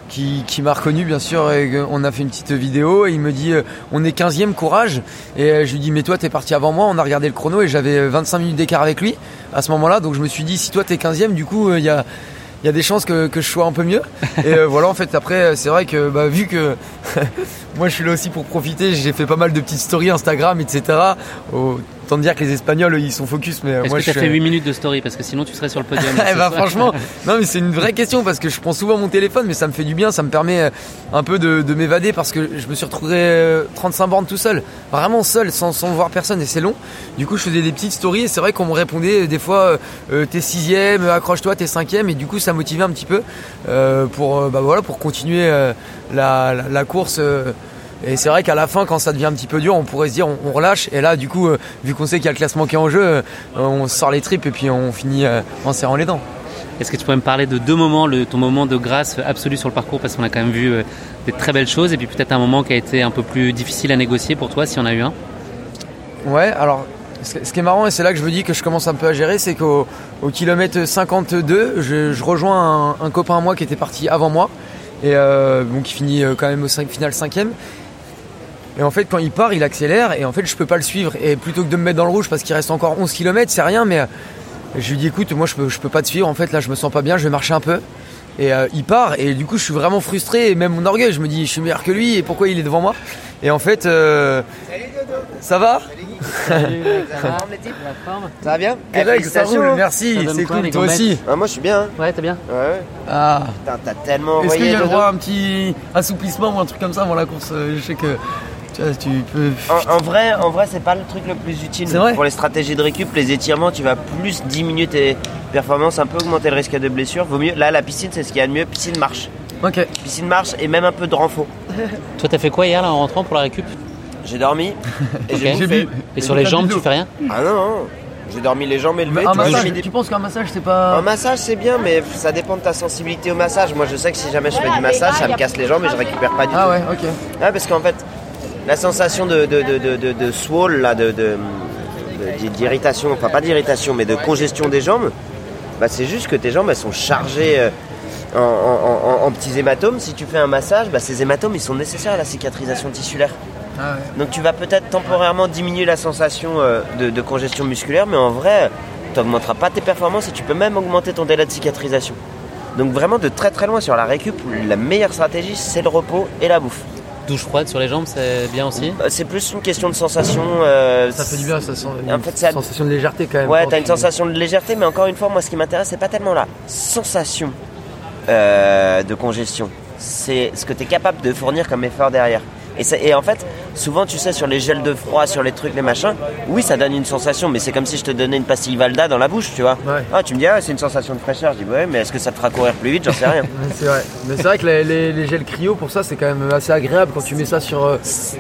qui m'a reconnu bien sûr, et on a fait une petite vidéo et il me dit on est 15e, courage. Et je lui dis mais toi t'es parti avant moi, on a regardé le chrono et j'avais 25 minutes d'écart avec lui à ce moment là, donc je me suis dit si toi t'es 15e, du coup il y a des chances que je sois un peu mieux. Et voilà, en fait après c'est vrai que vu que moi je suis là aussi pour profiter, j'ai fait pas mal de petites stories Instagram, etc. Autant dire que les Espagnols ils sont focus, mais Est-ce que tu as fait 8 minutes de story? Parce que sinon tu serais sur le podium. Franchement, non mais c'est une vraie question parce que je prends souvent mon téléphone, mais ça me fait du bien, ça me permet un peu de m'évader parce que je me suis retrouvé 35 bornes tout seul, vraiment seul, sans voir personne et c'est long. Du coup je faisais des petites stories et c'est vrai qu'on me répondait des fois t'es 6e, accroche-toi, t'es 5e, et du coup ça motivait un petit peu pour continuer la course. Et c'est vrai qu'à la fin, quand ça devient un petit peu dur, on pourrait se dire on relâche. Et là, du coup, vu qu'on sait qu'il y a le classement qui est en jeu, on sort les tripes et puis on finit en serrant les dents. Est-ce que tu pourrais me parler de 2 moments, ton moment de grâce absolue sur le parcours, parce qu'on a quand même vu des très belles choses, et puis peut-être un moment qui a été un peu plus difficile à négocier pour toi, s'il y en a eu un? Ouais, alors ce qui est marrant, et c'est là que je me dis que je commence un peu à gérer, c'est qu'au kilomètre 52, je rejoins un copain à moi qui était parti avant moi, et qui finit quand même au final 5e. Et en fait quand il part il accélère et en fait je peux pas le suivre, et plutôt que de me mettre dans le rouge parce qu'il reste encore 11 km, c'est rien, mais je lui dis écoute, moi je peux pas te suivre, en fait là je me sens pas bien, je vais marcher un peu. Et il part et du coup je suis vraiment frustré, et même mon orgueil, je me dis je suis meilleur que lui et pourquoi il est devant moi. Et en fait ça va? Salut, ça va bien? Ça roule, merci, c'est cool, toi aussi. Moi je suis bien. Ouais, t'es bien. Ouais. Ah. Putain, t'as tellement envoyé. Est-ce qu'il y a le droit à un petit assouplissement ou un truc comme ça avant la course? Je sais que tu peux. En vrai, c'est pas le truc le plus utile pour les stratégies de récup. Les étirements, tu vas plus diminuer tes performances, un peu augmenter le risque de blessure. Vaut mieux. Là, la piscine, c'est ce qu'il y a de mieux. Piscine marche. Ok. Piscine marche et même un peu de renfort. Toi, t'as fait quoi hier là en rentrant pour la récup? J'ai dormi et j'ai bouffé. Et sur les jambes, tu fais rien? Ah non. J'ai dormi les jambes élevées. Tu penses qu'un massage c'est pas... Un massage c'est bien, mais ça dépend de ta sensibilité au massage. Moi je sais que si jamais je fais du massage, ça me casse les jambes et je récupère pas du tout. Ah ouais, ok. Ouais, parce qu'en fait, la sensation de swole, là, d'irritation, enfin pas d'irritation, mais de congestion des jambes, c'est juste que tes jambes elles sont chargées en petits hématomes. Si tu fais un massage, ces hématomes ils sont nécessaires à la cicatrisation tissulaire. Ah ouais. Donc tu vas peut-être temporairement diminuer la sensation de congestion musculaire, mais en vrai, tu n'augmenteras pas tes performances et tu peux même augmenter ton délai de cicatrisation. Donc vraiment de très très loin sur la récup, la meilleure stratégie c'est le repos et la bouffe. Douche froide sur les jambes, c'est bien aussi? C'est plus une question de sensation. Ça fait du bien, ça sent en fait, c'est sensation de légèreté quand même. Ouais, t'as une sensation de légèreté, mais encore une fois, moi ce qui m'intéresse, c'est pas tellement la sensation de congestion. C'est ce que tu es capable de fournir comme effort derrière. Et en fait, souvent, tu sais, sur les gels de froid, sur les trucs, les machins, oui, ça donne une sensation, mais c'est comme si je te donnais une pastille Valda dans la bouche, tu vois. Ouais. Ah, tu me dis, c'est une sensation de fraîcheur. Je dis, ouais, mais est-ce que ça te fera courir plus vite? J'en sais rien. C'est vrai. Mais c'est vrai que les gels cryo, pour ça, c'est quand même assez agréable quand tu mets ça sur.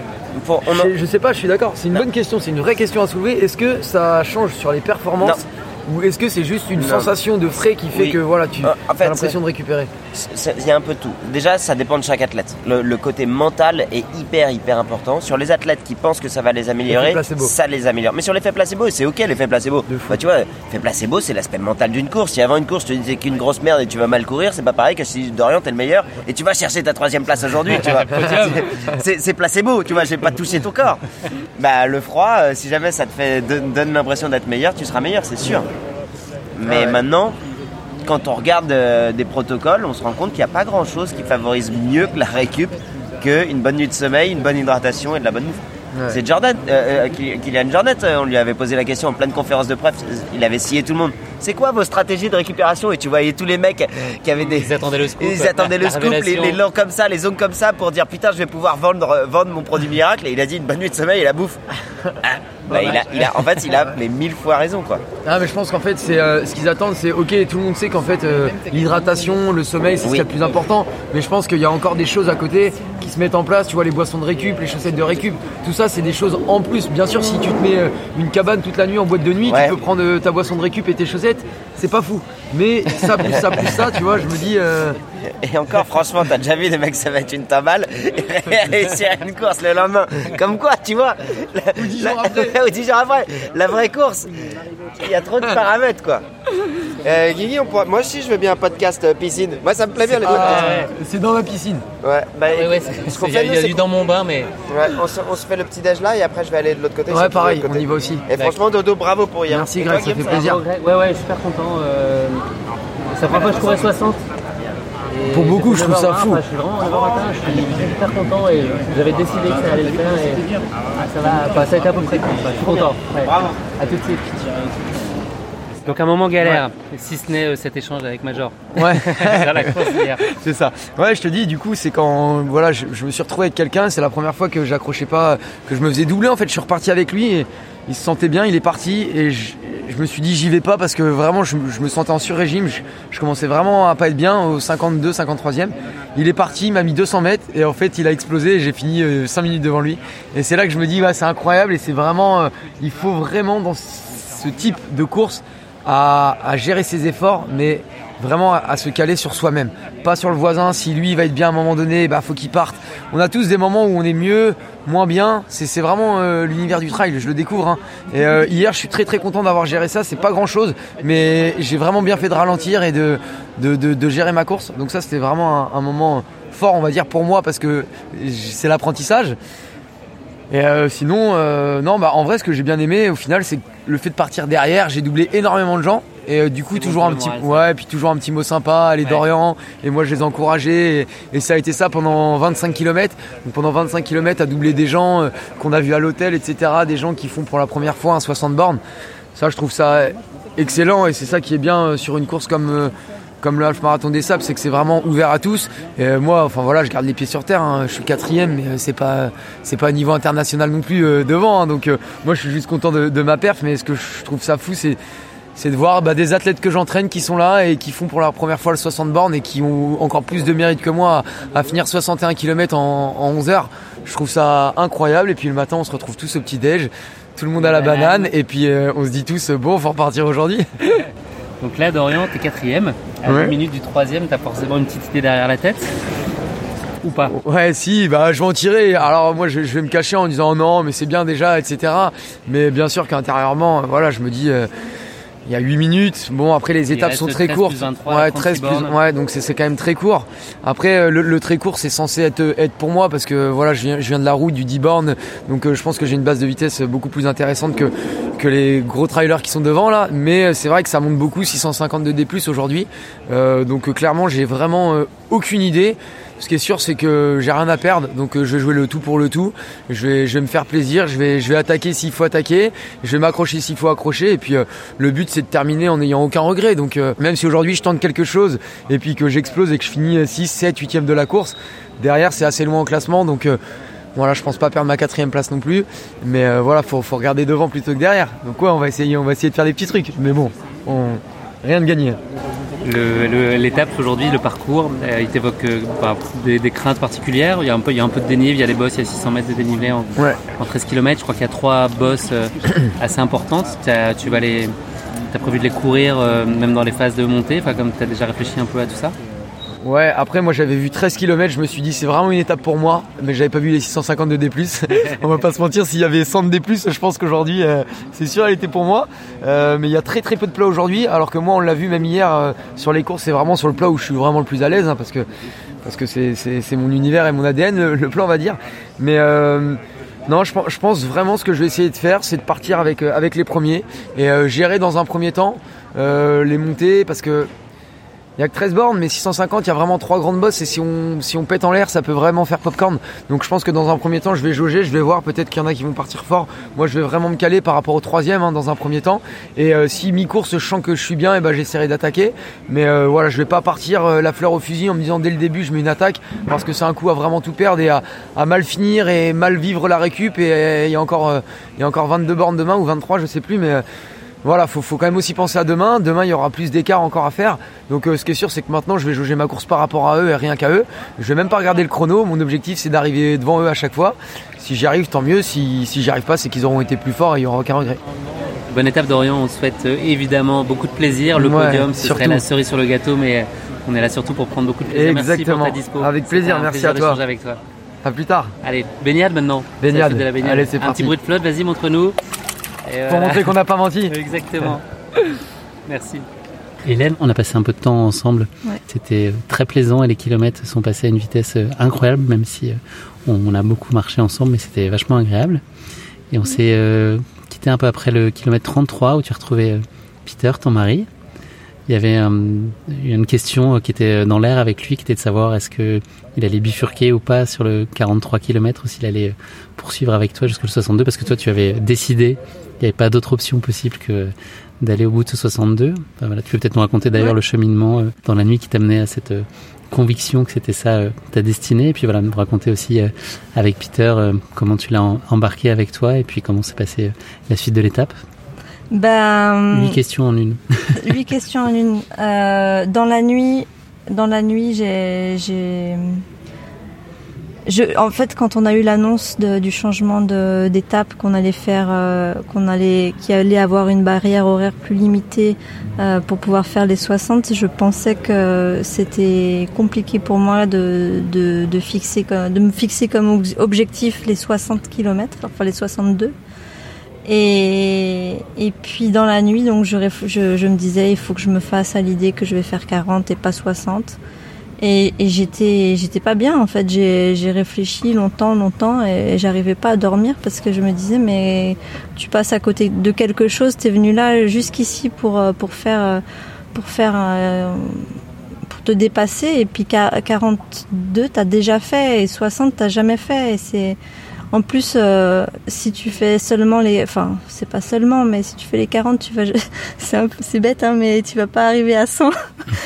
Je sais pas, je suis d'accord. C'est une bonne question, c'est une vraie question à soulever. Est-ce que ça change sur les performances? Non. Ou est-ce que c'est juste une sensation de frais qui fait que voilà, tu as l'impression de récupérer? Il y a un peu de tout. Déjà, ça dépend de chaque athlète. Le côté mental est hyper important. Sur les athlètes qui pensent que ça va les améliorer, ça les améliore. Mais sur l'effet placebo, c'est ok l'effet placebo. Bah, tu vois, l'effet placebo, c'est l'aspect mental d'une course. Si avant une course, tu te disais qu'une grosse merde et tu vas mal courir, c'est pas pareil que si Dorian, t'es le meilleur et tu vas chercher ta 3e place aujourd'hui. Tu vois, c'est placebo. Tu vois, j'ai pas touché ton corps. Bah, le froid, si jamais ça te donne l'impression d'être meilleur, tu seras meilleur, c'est sûr. Mais maintenant, quand on regarde des protocoles, on se rend compte qu'il n'y a pas grand-chose qui favorise mieux que la récup qu'une bonne nuit de sommeil, une bonne hydratation et de la bonne bouffe. Ouais. C'est Jordan, Kylian Jornet, on lui avait posé la question en pleine conférence de presse, il avait scié tout le monde. C'est quoi vos stratégies de récupération? Et tu voyais tous les mecs qui avaient des... Ils attendaient le scoop. Ils attendaient le scoop, les longs comme ça, les zones comme ça pour dire putain je vais pouvoir vendre mon produit miracle. Et il a dit une bonne nuit de sommeil et la bouffe. En fait il a mais 1000 fois raison quoi. Ah mais je pense qu'en fait c'est ce qu'ils attendent, c'est ok, tout le monde sait qu'en fait l'hydratation, le sommeil c'est ce qui est le plus important, mais je pense qu'il y a encore des choses à côté qui se mettent en place, tu vois, les boissons de récup, les chaussettes de récup, tout ça c'est des choses en plus. Bien sûr, si tu te mets une cabane toute la nuit en boîte de nuit, tu peux prendre ta boisson de récup et tes chaussettes, c'est pas fou, mais ça plus ça, tu vois, je me dis Et encore franchement, t'as déjà vu des mecs ça va être une timbale et réussir une course le lendemain, comme quoi tu vois, ou 10 jours après, la vraie course, il y a trop de paramètres quoi. Guigui, moi aussi je veux bien un podcast piscine. Moi ça me plaît bien les podcasts. C'est dans ma piscine. Ouais, il y a du dans mon bain, mais. Ouais, on se fait le petit déj là et après je vais aller de l'autre côté. Ouais, pareil, on y va aussi. Et franchement, Dodo, bravo pour hier. Merci Greg, ça fait plaisir. Ouais, je suis super content. C'est la première fois que je courais 60. Pour beaucoup, je trouve ça fou. Je suis vraiment matin, je suis super content et j'avais décidé que ça allait le faire et ça a été à peu près cool. Je suis content. Ouais. Bravo. À tout de suite. Donc un moment galère, si ce n'est cet échange avec Major. Ouais. La course hier. C'est ça. Ouais, je te dis, du coup, c'est quand voilà, je me suis retrouvé avec quelqu'un, c'est la première fois que j'accrochais pas, que je me faisais doubler. En fait, je suis reparti avec lui et il se sentait bien, il est parti et je me suis dit j'y vais pas parce que vraiment je me sentais en sur-régime, je commençais vraiment à pas être bien au 52, 53e. Il est parti, il m'a mis 200 mètres et en fait il a explosé et j'ai fini 5 minutes devant lui. Et c'est là que je me dis c'est incroyable et c'est vraiment, il faut vraiment dans ce type de course à gérer ses efforts, mais vraiment à se caler sur soi-même, pas sur le voisin. Si lui il va être bien à un moment donné, faut qu'il parte. On a tous des moments où on est mieux, moins bien. C'est vraiment l'univers du trail, je le découvre. Et hier, je suis très très content d'avoir géré ça. C'est pas grand chose, mais j'ai vraiment bien fait de ralentir et de gérer ma course. Donc ça, c'était vraiment un moment fort, on va dire, pour moi parce que c'est l'apprentissage. Et sinon, en vrai, ce que j'ai bien aimé au final, c'est le fait de partir derrière. J'ai doublé énormément de gens. Et du coup, toujours un petit mot sympa, les Dorian. Et moi, je les ai encouragés. Et ça a été ça pendant 25 km. Donc pendant 25 km, à doubler des gens qu'on a vus à l'hôtel, etc. Des gens qui font pour la première fois un 60 bornes. Ça, je trouve ça excellent. Et c'est ça qui est bien sur une course comme le Half Marathon des Sables, c'est que c'est vraiment ouvert à tous. Et moi, je garde les pieds sur terre. Je suis 4e, mais c'est pas à niveau international non plus devant. Donc moi, je suis juste content de ma perf. Mais ce que je trouve ça fou, c'est de voir des athlètes que j'entraîne qui sont là et qui font pour la première fois le 60 bornes et qui ont encore plus de mérite que moi à finir 61 km en 11 heures. Je trouve ça incroyable. Et puis le matin, on se retrouve tous au petit-déj. Tout le monde à la banane. Et puis on se dit tous, bon, faut repartir aujourd'hui. Donc là, Dorian, t'es 4e. À 10 minutes du 3e, t'as forcément une petite idée derrière la tête. Ou pas? Ouais, si, je vais en tirer. Alors moi, je vais me cacher en disant non, mais c'est bien déjà, etc. Mais bien sûr qu'intérieurement, je me dis il y a 8 minutes. Bon, après les étapes sont très courtes. 23, 13 plus, ouais, donc c'est quand même très court. Après, le très court, c'est censé être pour moi parce que voilà, je viens de la route, du 10 bornes. Donc je pense que j'ai une base de vitesse beaucoup plus intéressante que les gros trailers qui sont devant là. Mais c'est vrai que ça monte beaucoup, 650 de D+, aujourd'hui. Donc clairement, j'ai vraiment aucune idée. Ce qui est sûr, c'est que j'ai rien à perdre, donc je vais jouer le tout pour le tout. Je vais me faire plaisir, je vais attaquer s'il faut attaquer, je vais m'accrocher s'il faut accrocher, et puis le but c'est de terminer en n'ayant aucun regret. Donc même si aujourd'hui je tente quelque chose et puis que j'explose et que je finis 6, 7, 8e de la course, derrière c'est assez loin au classement, donc voilà, je pense pas perdre ma 4e place non plus, mais voilà, faut regarder devant plutôt que derrière. Donc ouais, on va essayer de faire des petits trucs, mais bon, rien de gagné. L'étape aujourd'hui, le parcours, il t'évoque des craintes particulières. Il y a un peu de dénivelé, il y a des bosses, il y a 600 mètres de dénivelé en 13 km. Je crois qu'il y a 3 bosses assez importantes. T'as prévu de les courir même dans les phases de montée, comme tu as déjà réfléchi un peu à tout ça? Ouais, après moi j'avais vu 13 km, je me suis dit c'est vraiment une étape pour moi, mais j'avais pas vu les 650 de D+. On va pas se mentir, s'il y avait 100 de D+, je pense qu'aujourd'hui c'est sûr elle était pour moi. Mais il y a très très peu de plats aujourd'hui, alors que moi on l'a vu même hier sur les courses, c'est vraiment sur le plat où je suis vraiment le plus à l'aise, parce que c'est mon univers et mon ADN, le plat on va dire. Mais non, je pense vraiment ce que je vais essayer de faire, c'est de partir avec les premiers et gérer dans un premier temps les montées, parce que il n'y a que 13 bornes, mais 650, il y a vraiment 3 grandes bosses, et si on pète en l'air, ça peut vraiment faire popcorn. Donc je pense que dans un premier temps, je vais jauger, je vais voir, peut-être qu'il y en a qui vont partir fort. Moi, je vais vraiment me caler par rapport au 3e dans un premier temps. Et si mi-course, je sens que je suis bien, et j'essaierai d'attaquer. Mais voilà, je vais pas partir la fleur au fusil en me disant dès le début, je mets une attaque, parce que c'est un coup à vraiment tout perdre et à mal finir et mal vivre la récup. Et il y a encore 22 bornes demain, ou 23, je sais plus, mais voilà, faut quand même aussi penser à demain. Demain, il y aura plus d'écart encore à faire. Donc ce qui est sûr, c'est que maintenant, je vais jauger ma course par rapport à eux et rien qu'à eux. Je vais même pas regarder le chrono. Mon objectif, c'est d'arriver devant eux à chaque fois. Si j'y arrive, tant mieux. Si j'y arrive pas, c'est qu'ils auront été plus forts et il y aura aucun regret. Bonne étape d'Orient. On souhaite évidemment beaucoup de plaisir. Le podium, ce serait la cerise sur le gâteau, mais on est là surtout pour prendre beaucoup de plaisir. Exactement. Merci pour ta dispo. Avec plaisir. Merci à toi. Avec toi. À plus tard. Allez, baignade maintenant. Baignade. Allez, c'est parti. Un petit bruit de flotte. Vas-y, montre-nous. Pour montrer qu'on n'a pas menti. Exactement. Merci. Hélène, on a passé un peu de temps ensemble. Ouais. C'était très plaisant et les kilomètres sont passés à une vitesse incroyable, même si on a beaucoup marché ensemble, mais c'était vachement agréable. Et on s'est quitté un peu après le kilomètre 33 où tu retrouvais Peter, ton mari. Il y avait une question qui était dans l'air avec lui, qui était de savoir est-ce qu'il allait bifurquer ou pas sur le 43 km, ou s'il allait poursuivre avec toi jusqu'au 62, parce que toi tu avais décidé, il n'y avait pas d'autre option possible que d'aller au bout de ce 62. Enfin, voilà, tu peux peut-être nous raconter d'ailleurs le cheminement dans la nuit qui t'amenait à cette conviction que c'était ça ta destinée, et puis voilà, nous raconter aussi avec Peter comment tu l'as embarqué avec toi, et puis comment s'est passée la suite de l'étape. 8 questions en une. 8 questions en une. Dans la nuit, en fait, quand on a eu l'annonce du changement d'étape, qu'il allait avoir une barrière horaire plus limitée pour pouvoir faire les 60, je pensais que c'était compliqué pour moi de me fixer comme objectif les 60 km, enfin les 62. Et puis dans la nuit, donc je me disais, il faut que je me fasse à l'idée que je vais faire 40 et pas 60. Et j'étais pas bien, en fait. J'ai réfléchi longtemps et j'arrivais pas à dormir parce que je me disais, mais tu passes à côté de quelque chose, t'es venu là jusqu'ici pour te dépasser, et puis 42 t'as déjà fait et 60 t'as jamais fait, et c'est en plus si tu fais seulement c'est pas seulement, mais si tu fais les 40 tu vas c'est bête hein, mais tu vas pas arriver à 100.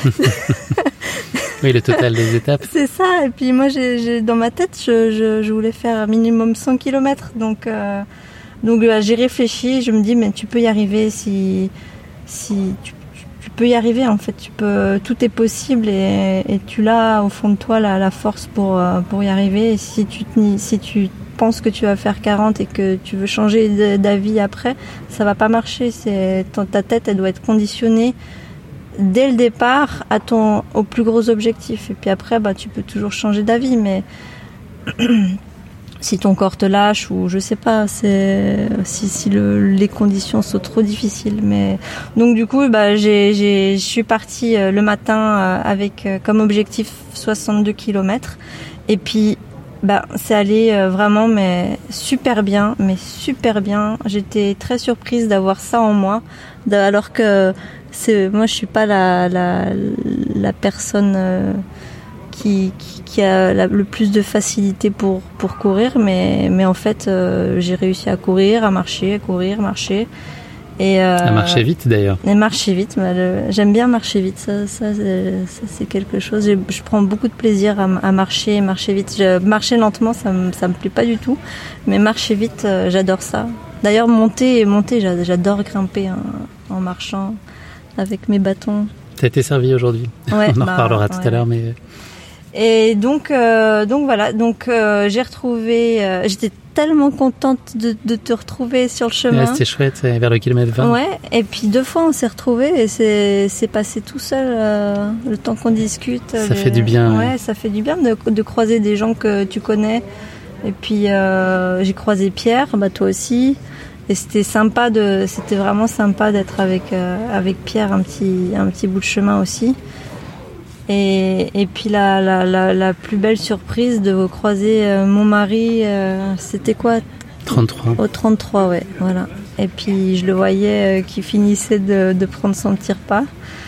Oui, le total des étapes. C'est ça, et puis moi j'ai dans ma tête je voulais faire minimum 100 km, donc j'ai réfléchi, je me dis mais tu peux y arriver, si tu peux y arriver, en fait, tout est possible, et tu l'as au fond de toi la force pour y arriver. Et si tu penses que tu vas faire 40 et que tu veux changer d'avis après, ça va pas marcher. Ta tête, elle doit être conditionnée dès le départ au plus gros objectif, et puis après tu peux toujours changer d'avis, mais si ton corps te lâche ou je sais pas, si les conditions sont trop difficiles. Mais donc du coup, je suis partie le matin avec comme objectif 62 km et puis c'est allé vraiment super bien. J'étais très surprise d'avoir ça en moi, alors que moi je suis pas la personne qui a le plus de facilité pour courir, mais en fait j'ai réussi à courir, à marcher, et à marcher vite d'ailleurs. Et marcher vite, j'aime bien marcher vite, ça c'est quelque chose. Je prends beaucoup de plaisir à marcher vite. Marcher lentement, ça me plaît pas du tout, mais marcher vite, j'adore ça. D'ailleurs monter, j'adore grimper en marchant avec mes bâtons. T'as été servi aujourd'hui. Ouais, on en reparlera tout à l'heure, mais. Et donc voilà, j'ai retrouvé. J'étais tellement contente de te retrouver sur le chemin. Ouais, c'était chouette, vers le kilomètre 20. Ouais. Et puis 2 fois on s'est retrouvés et c'est passé tout seul le temps qu'on discute. Ça fait du bien. Ouais, ça fait du bien de croiser des gens que tu connais. Et puis j'ai croisé Pierre, toi aussi. Et c'était vraiment sympa d'être avec Pierre un petit bout de chemin aussi. Et puis la plus belle surprise de croiser mon mari, c'était quoi ? 33. Au 33, ouais, voilà. Et puis je le voyais qui finissait de prendre son petit repas.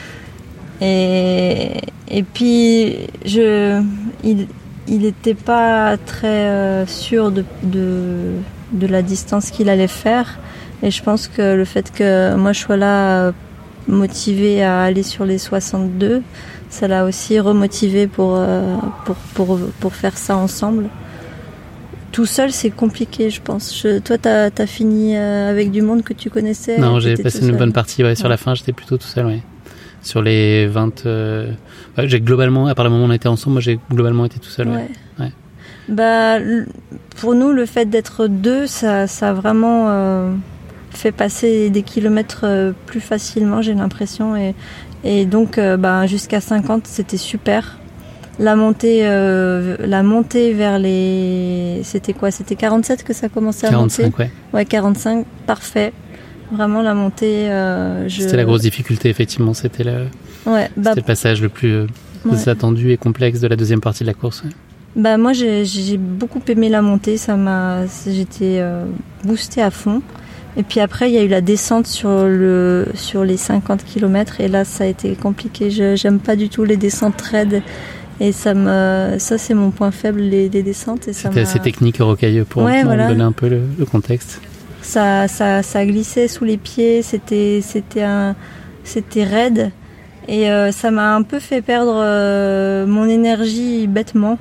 Et puis il n'était pas très sûr de la distance qu'il allait faire. Et je pense que le fait que moi je sois là motivée à aller sur les 62, ça l'a aussi remotivé pour faire ça ensemble. Tout seul, c'est compliqué, je pense. Toi, t'as fini avec du monde que tu connaissais? Non, j'ai passé une bonne partie. Ouais, sur la fin, j'étais plutôt tout seul. Ouais. Sur les 20... j'ai globalement, à part le moment où on était ensemble, moi, j'ai globalement été tout seul. Ouais. Pour nous, le fait d'être 2, ça a vraiment fait passer des kilomètres plus facilement, j'ai l'impression. Et donc, jusqu'à 50, c'était super. La montée vers les... C'était quoi ? C'était 47 que ça commençait à 45, monter ? Ouais. Ouais, 45, parfait. Vraiment, la montée... C'était la grosse difficulté, effectivement. C'était le passage le plus attendu et complexe de la deuxième partie de la course. Ouais. Moi, j'ai beaucoup aimé la montée. J'étais boostée à fond. Et puis après, il y a eu la descente sur les 50 km. Et là, ça a été compliqué. J'aime pas du tout les descentes raides. Et ça c'est mon point faible, les descentes. Et c'était assez technique, rocailleux, pour donner un peu le contexte. Ça glissait sous les pieds, c'était raide. Et ça m'a un peu fait perdre mon énergie bêtement.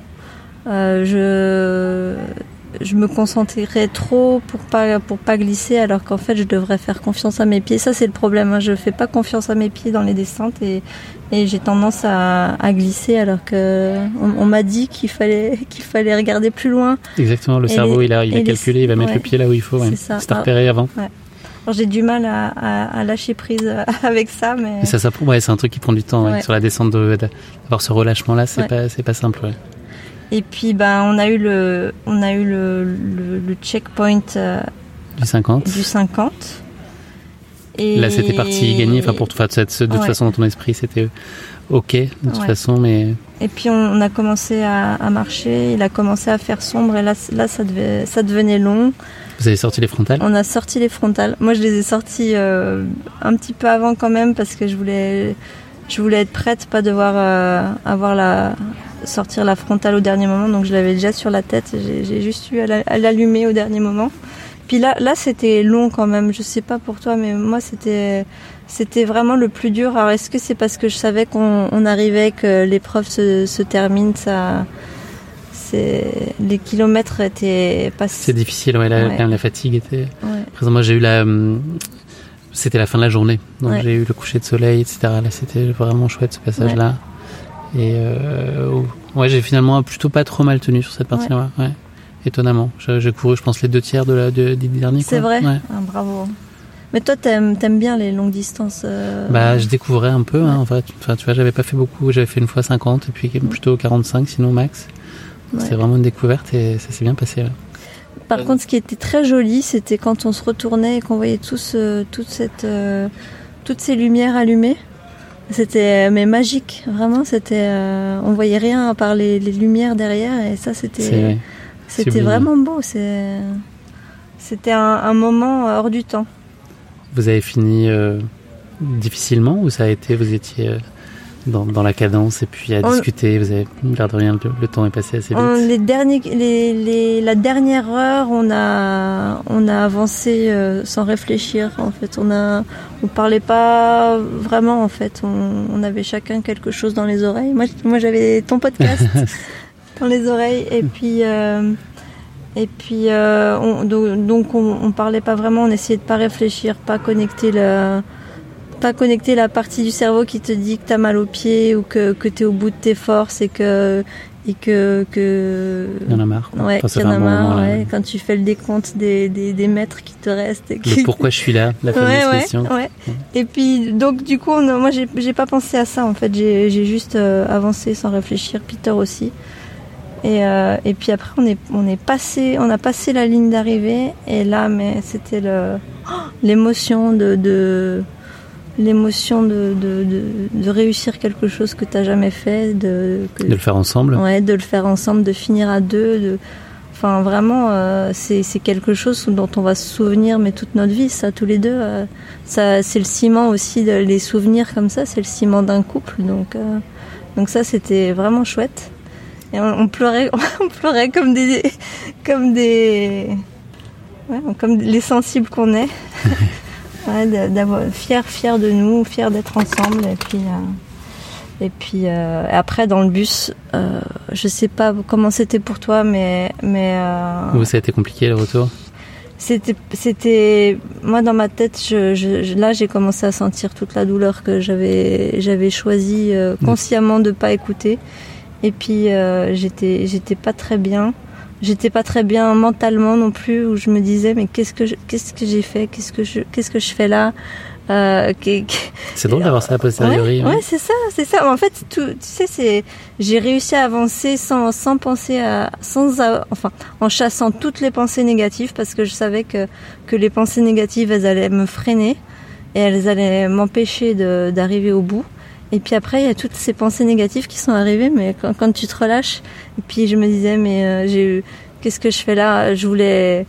Je me concentrais trop pour pas glisser, alors qu'en fait je devrais faire confiance à mes pieds. Ça c'est le problème, hein. Je fais pas confiance à mes pieds dans les descentes et j'ai tendance à glisser, alors que on m'a dit qu'il fallait regarder plus loin. Exactement, le cerveau il a calculé, il va mettre le pied là où il faut. Ouais. C'est repéré avant. Ouais. Alors, j'ai du mal à lâcher prise avec ça, mais ça c'est un truc qui prend du temps. Ouais. Sur la descente d'avoir ce relâchement là, c'est pas simple. Ouais. Et puis on a eu le checkpoint du 50. Et là c'était parti gagner. Enfin de toute façon dans ton esprit c'était ok de toute façon, mais. Et puis on a commencé à marcher. Il a commencé à faire sombre et là ça devenait long. Vous avez sorti les frontales ? On a sorti les frontales. Moi je les ai sorties un petit peu avant quand même, parce que je voulais être prête, pas devoir sortir la frontale au dernier moment, donc je l'avais déjà sur la tête. J'ai juste eu à l'allumer au dernier moment. Puis là c'était long quand même. Je sais pas pour toi, mais moi c'était vraiment le plus dur. Alors est-ce que c'est parce que je savais qu'on arrivait, que l'épreuve se termine, les kilomètres étaient pas... C'est difficile, la fatigue était présente. Moi j'ai eu c'était la fin de la journée, donc j'ai eu le coucher de soleil, etc. Là c'était vraiment chouette ce passage là. Et j'ai finalement plutôt pas trop mal tenu sur cette partie là. Ouais. Étonnamment, j'ai couru je pense les 2/3 des derniers. C'est vrai. Ouais. Ah, bravo. Mais toi t'aimes bien les longues distances. Je découvrais un peu, en fait. Enfin, tu vois, j'avais pas fait beaucoup, j'avais fait une fois 50 et puis plutôt 45 sinon max. C'est vraiment une découverte et ça s'est bien passé. Ouais. Par contre, ce qui était très joli, c'était quand on se retournait et qu'on voyait toutes ces lumières allumées. C'était magique, vraiment. On voyait rien à part les lumières derrière, et ça, c'était vraiment beau. C'était un moment hors du temps. Vous avez fini difficilement, ou vous étiez dans la cadence et puis à discuter, vous avez l'air de rien, le temps est passé assez vite. La dernière heure, on a avancé sans réfléchir. En fait, on parlait pas vraiment. En fait, on avait chacun quelque chose dans les oreilles. Moi, j'avais ton podcast dans les oreilles, et puis on parlait pas vraiment. On essayait de pas réfléchir, pas connecter la partie du cerveau qui te dit que t'as mal aux pieds ou que t'es au bout de tes forces et que il y en a marre. Ouais, il y en a marre. Ouais. Quand tu fais le décompte des mètres qui te restent. Pourquoi je suis là, la fameuse question. Ouais. Et puis donc du coup, moi j'ai pas pensé à ça en fait. J'ai juste avancé sans réfléchir. Peter aussi. Et puis après on a passé la ligne d'arrivée, et là mais c'était l'émotion de réussir quelque chose que t'as jamais fait, de le faire ensemble. Ouais, de le faire ensemble, de finir à deux. Enfin vraiment, c'est quelque chose dont on va se souvenir, mais toute notre vie, ça, tous les deux. Ça, c'est le ciment aussi, les souvenirs comme ça, c'est le ciment d'un couple. Donc ça, c'était vraiment chouette. Et on pleurait comme les sensibles qu'on est. Ouais, d'avoir fier de nous, fier d'être ensemble, et puis après dans le bus, je sais pas comment c'était pour toi, mais vous, ça a été compliqué le retour. C'était moi dans ma tête, là j'ai commencé à sentir toute la douleur que j'avais choisi consciemment de pas écouter, et puis j'étais pas très bien. J'étais pas très bien mentalement non plus, où je me disais mais qu'est-ce que j'ai fait, qu'est-ce que je fais là. C'est drôle d'avoir ça a posteriori. Ouais, c'est ça. En fait, j'ai réussi à avancer sans penser en chassant toutes les pensées négatives, parce que je savais que les pensées négatives, elles allaient me freiner et elles allaient m'empêcher d'arriver au bout. Et puis après, il y a toutes ces pensées négatives qui sont arrivées, mais quand tu te relâches, et puis je me disais, mais qu'est-ce que je fais là ? Je voulais,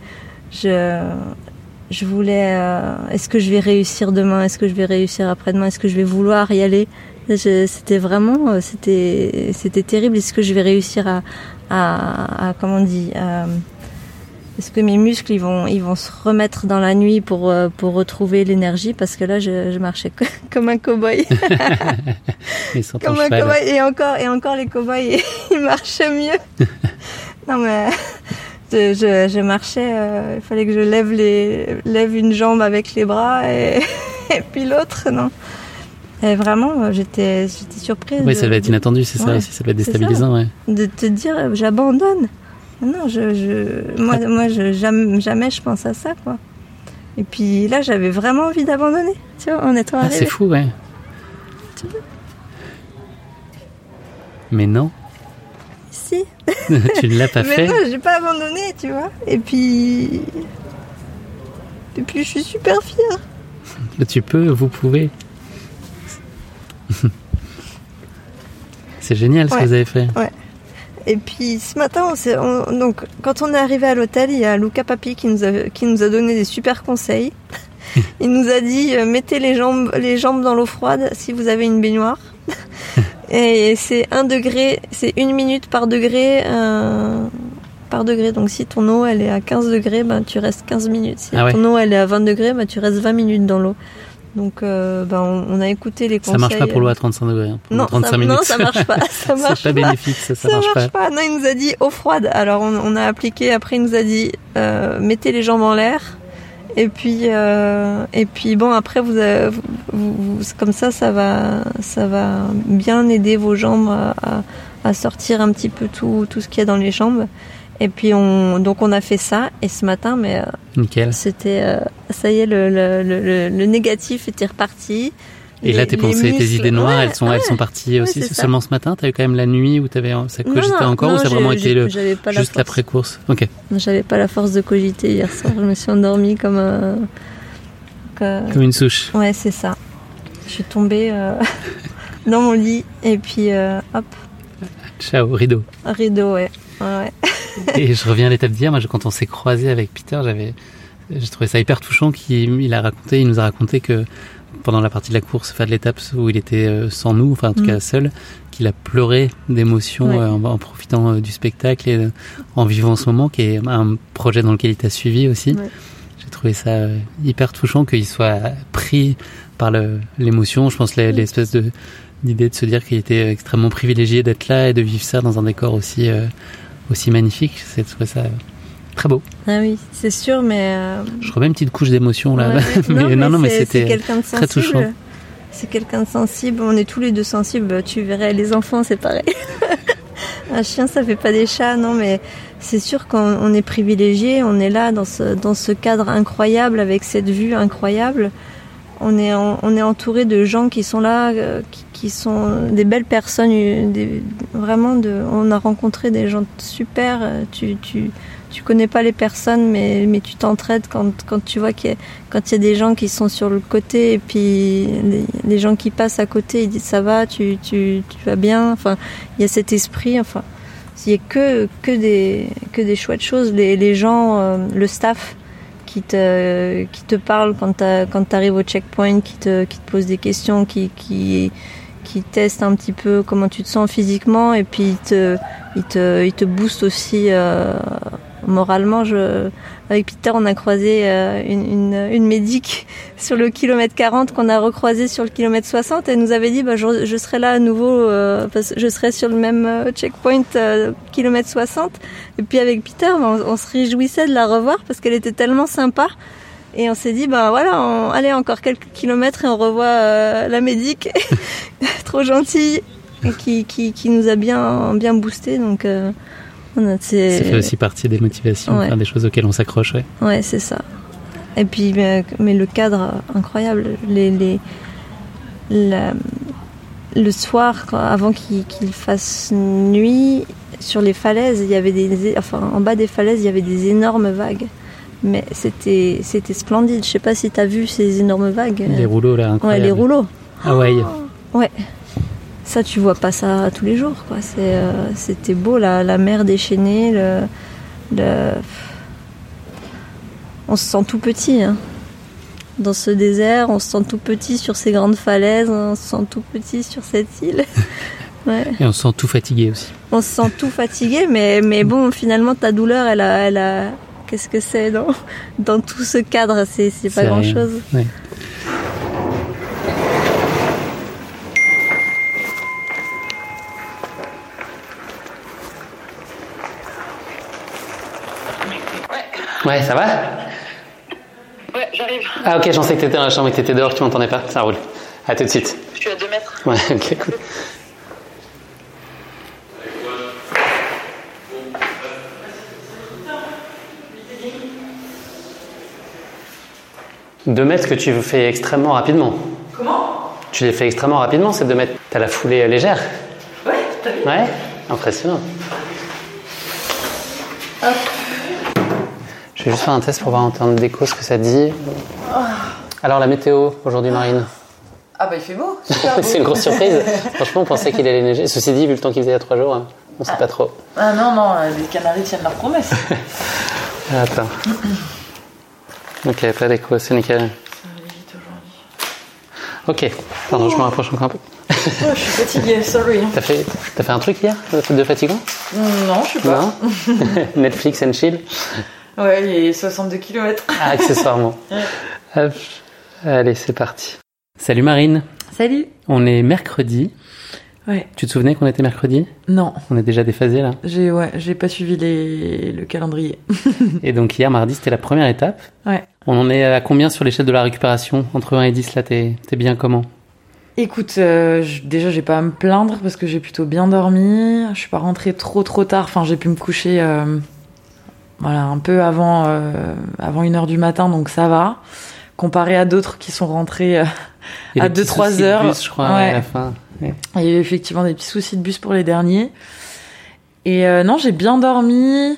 est-ce que je vais réussir demain ? Est-ce que je vais réussir après-demain ? Est-ce que je vais vouloir y aller ? C'était vraiment, c'était terrible. Est-ce que je vais réussir à comment on dit, est-ce que mes muscles ils vont se remettre dans la nuit pour retrouver l'énergie, parce que là je marchais comme un cow-boy. Comme un cow-boy, et encore les cow-boys ils marchaient mieux. Non mais je marchais, il fallait que je lève une jambe avec les bras et puis l'autre non. Et vraiment j'étais surprise. Oui, ça va être inattendu, c'est ça aussi, ça va être déstabilisant, ouais. De te dire j'abandonne. Non, moi, jamais je pense à ça, quoi. Et puis là, j'avais vraiment envie d'abandonner, tu vois, en étant arrivée. C'est fou, ouais. Mais non. Si. Tu ne l'as pas fait. Mais non, j'ai pas abandonné, tu vois. Et puis, je suis super fière. Vous pouvez. C'est génial ce que vous avez fait. Ouais. Et puis ce matin, donc quand on est arrivé à l'hôtel, il y a Luca Papi qui nous a donné des super conseils. Il nous a dit mettez les jambes dans l'eau froide si vous avez une baignoire. Et c'est 1 degré, c'est 1 minute par degré. Donc si ton eau elle est à 15 degrés, tu restes 15 minutes. Si ton eau elle est à 20 degrés, tu restes 20 minutes dans l'eau. Donc on a écouté les conseils. Ça marche pas pour l'eau à 35 degrés. Non, 35 minutes. Non, ça marche pas. Ça marche c'est pas bénéfique, ça marche pas. Non, il nous a dit eau froide. Alors on a appliqué. Après il nous a dit mettez les jambes en l'air. Et puis bon, après vous comme ça va bien aider vos jambes à sortir un petit peu tout ce qu'il y a dans les jambes. Et puis on a fait ça, et ce matin, nickel. C'était ça y est, le négatif était reparti. Et là, tes pensées, tes idées noires, elles sont parties aussi seulement ce matin. T'as eu quand même la nuit où ça cogitait encore, ou ça a vraiment été juste l'après-course? Ok. J'avais pas la force de cogiter hier soir. Je me suis endormie comme une souche. Ouais, c'est ça. Je suis tombée dans mon lit et puis hop. Ciao, rideau. Rideau, ouais. Et je reviens à l'étape d'hier. Moi, quand on s'est croisés avec Peter, j'ai trouvé ça hyper touchant. Il nous a raconté que pendant la partie de la course, de l'étape où il était sans nous, enfin en tout cas seul, qu'il a pleuré d'émotion en profitant du spectacle et en vivant ce moment, qui est un projet dans lequel il t'a suivi aussi. Ouais. J'ai trouvé ça hyper touchant qu'il soit pris par l'émotion. Je pense l'espèce d'idée de se dire qu'il était extrêmement privilégié d'être là et de vivre ça dans un décor aussi magnifique. J'ai trouvé ça très beau. Ah oui, c'est sûr, mais... Je remets une petite couche d'émotion là. Ouais. mais c'était très touchant. C'est quelqu'un de sensible. On est tous les deux sensibles. Tu verrais, les enfants, c'est pareil. Un chien, ça fait pas des chats. Non, mais c'est sûr qu'on est privilégié. On est là dans ce cadre incroyable, avec cette vue incroyable. On est entouré de gens qui sont là, qui sont des belles personnes. On a rencontré des gens super. Tu connais pas les personnes, mais tu t'entraides quand tu vois quand il y a des gens qui sont sur le côté et puis les gens qui passent à côté, ils disent ça va, tu vas bien. Enfin, il y a cet esprit. Enfin, il y a que des chouettes choses. Les gens, le staff qui te parle quand t'arrives au checkpoint, qui te pose des questions, qui teste un petit peu comment tu te sens physiquement et puis il te booste aussi moralement. Avec Peter, on a croisé une médic sur le kilomètre 40 qu'on a recroisé sur le kilomètre 60 et elle nous avait dit je serai là à nouveau parce que je serai sur le même checkpoint kilomètre 60 et puis avec Peter on se réjouissait de la revoir parce qu'elle était tellement sympa. Et on s'est dit, allez, encore quelques kilomètres et on revoit la médic, trop gentille, et qui nous a bien boosté. Donc, ça fait aussi partie des motivations, faire des choses auxquelles on s'accroche. Ouais, c'est ça. Et puis, mais le cadre, incroyable. Le soir, avant qu'il fasse nuit, sur les falaises, il y avait en bas des falaises, il y avait des énormes vagues. Mais c'était splendide. Je sais pas si t'as vu ces énormes vagues. Les rouleaux là, incroyable. Ouais, les rouleaux. Hawaï. Ouais. Ça, tu vois pas ça tous les jours, quoi. C'était beau, la mer déchaînée, on se sent tout petit, hein. Dans ce désert, on se sent tout petit sur ces grandes falaises, on se sent tout petit sur cette île. Ouais. Et on se sent tout fatigué aussi. On se sent tout fatigué, mais bon, finalement, ta douleur, elle a qu'est-ce que c'est dans tout ce cadre, c'est pas grand-chose. Ouais. Ouais, ça va? Ouais, j'arrive. Ah ok, j'en sais que t'étais dans la chambre et que t'étais dehors, que tu m'entendais pas. Ça roule. À tout de suite. Je suis à 2 mètres. Ouais, ok, cool. Deux mètres que tu fais extrêmement rapidement. Comment? Tu les fais extrêmement rapidement, ces 2 mètres. T'as la foulée légère. Ouais, t'as vu? Ouais, impressionnant. Hop. Je vais juste faire un test pour voir en termes d'écho ce que ça dit. Alors la météo aujourd'hui, Marine? Ah bah il fait beau, super beau. C'est une grosse surprise. Franchement, on pensait qu'il allait neiger. Ceci dit, vu le temps qu'il faisait il y a 3 jours, on sait pas trop. Ah non, les Canaries tiennent leurs promesses. Attends. Ok, pas d'écho, c'est nickel. Ça va vite aujourd'hui. Ok, pardon, je me rapproche encore un peu. Je suis fatiguée, sorry. T'as fait un truc hier de fatigant? Non, je sais pas. Non. Netflix and chill. Ouais, les 62 km. Ah, accessoirement. Hop. Allez, c'est parti. Salut Marine. Salut. On est mercredi. Ouais. Tu te souvenais qu'on était mercredi? Non. On est déjà déphasé là? J'ai pas suivi le calendrier. Et donc hier mardi, c'était la première étape. Ouais. On en est à combien sur l'échelle de la récupération? Entre 1 et 10 là, t'es bien comment? Écoute, déjà j'ai pas à me plaindre parce que j'ai plutôt bien dormi. Je suis pas rentrée trop tard. Enfin, j'ai pu me coucher un peu avant 1h du matin, donc ça va. Comparé à d'autres qui sont rentrés à 2-3 heures. Bus, je crois, à la fin. Ouais. Il y a eu effectivement des petits soucis de bus pour les derniers. Et non, j'ai bien dormi.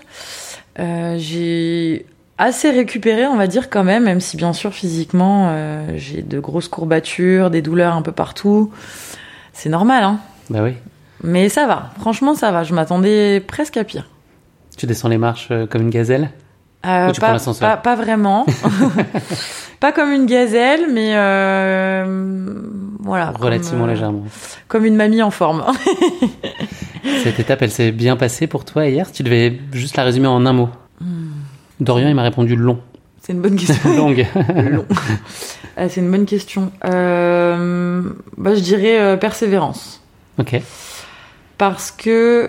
J'ai assez récupéré, on va dire quand même si bien sûr physiquement j'ai de grosses courbatures, des douleurs un peu partout. C'est normal, hein. Bah oui. Mais ça va, franchement ça va. Je m'attendais presque à pire. Tu descends les marches comme une gazelle ou tu prends l'ascenseur? Pas vraiment. Pas comme une gazelle, mais voilà. Relativement légèrement. Comme une mamie en forme. Cette étape, elle s'est bien passée pour toi hier. Tu devais juste la résumer en un mot. Dorian, il m'a répondu long. C'est une bonne question. Longue. Long. C'est une bonne question. Je dirais persévérance. Ok. Parce que,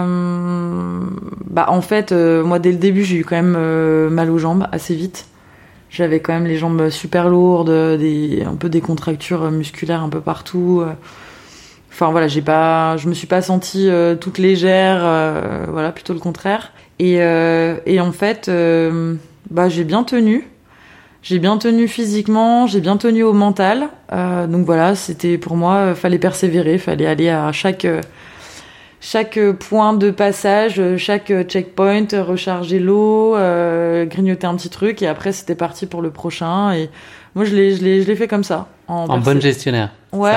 en fait, moi, dès le début, j'ai eu quand même mal aux jambes assez vite. J'avais quand même les jambes super lourdes, un peu des contractures musculaires un peu partout. Enfin voilà, je me suis pas sentie toute légère, voilà, plutôt le contraire. Et en fait, j'ai bien tenu. J'ai bien tenu physiquement, j'ai bien tenu au mental. Donc voilà, c'était pour moi, fallait persévérer, fallait aller à chaque point de passage, chaque checkpoint, recharger l'eau, grignoter un petit truc, et après c'était parti pour le prochain. Et moi je l'ai fait comme ça. En bonne gestionnaire. Ouais,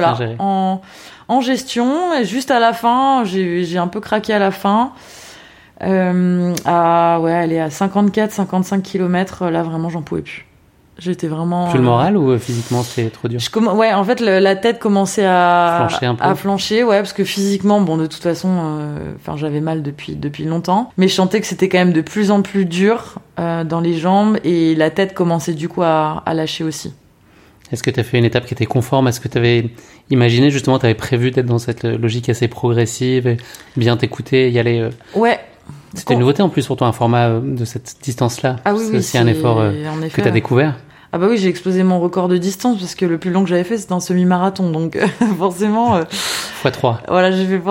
en gestion. Et juste à la fin, j'ai un peu craqué à la fin. Aller à 54-55 km, là vraiment j'en pouvais plus. J'étais vraiment... Plus le moral ou physiquement c'était trop dur? Ouais, en fait la tête commençait à flancher, ouais, parce que physiquement, bon, de toute façon, j'avais mal depuis longtemps, mais je sentais que c'était quand même de plus en plus dur dans les jambes, et la tête commençait du coup à lâcher aussi. Est-ce que tu as fait une étape qui était conforme à ce que tu avais imaginé? Justement, tu avais prévu d'être dans cette logique assez progressive, bien t'écouter, y aller... Ouais. C'était une nouveauté en plus pour toi, un format de cette distance-là. Ah oui, c'est aussi un effort que tu as découvert. Ah bah oui, j'ai explosé mon record de distance parce que le plus long que j'avais fait, c'était un semi-marathon. Donc forcément... x3. Voilà, j'ai fait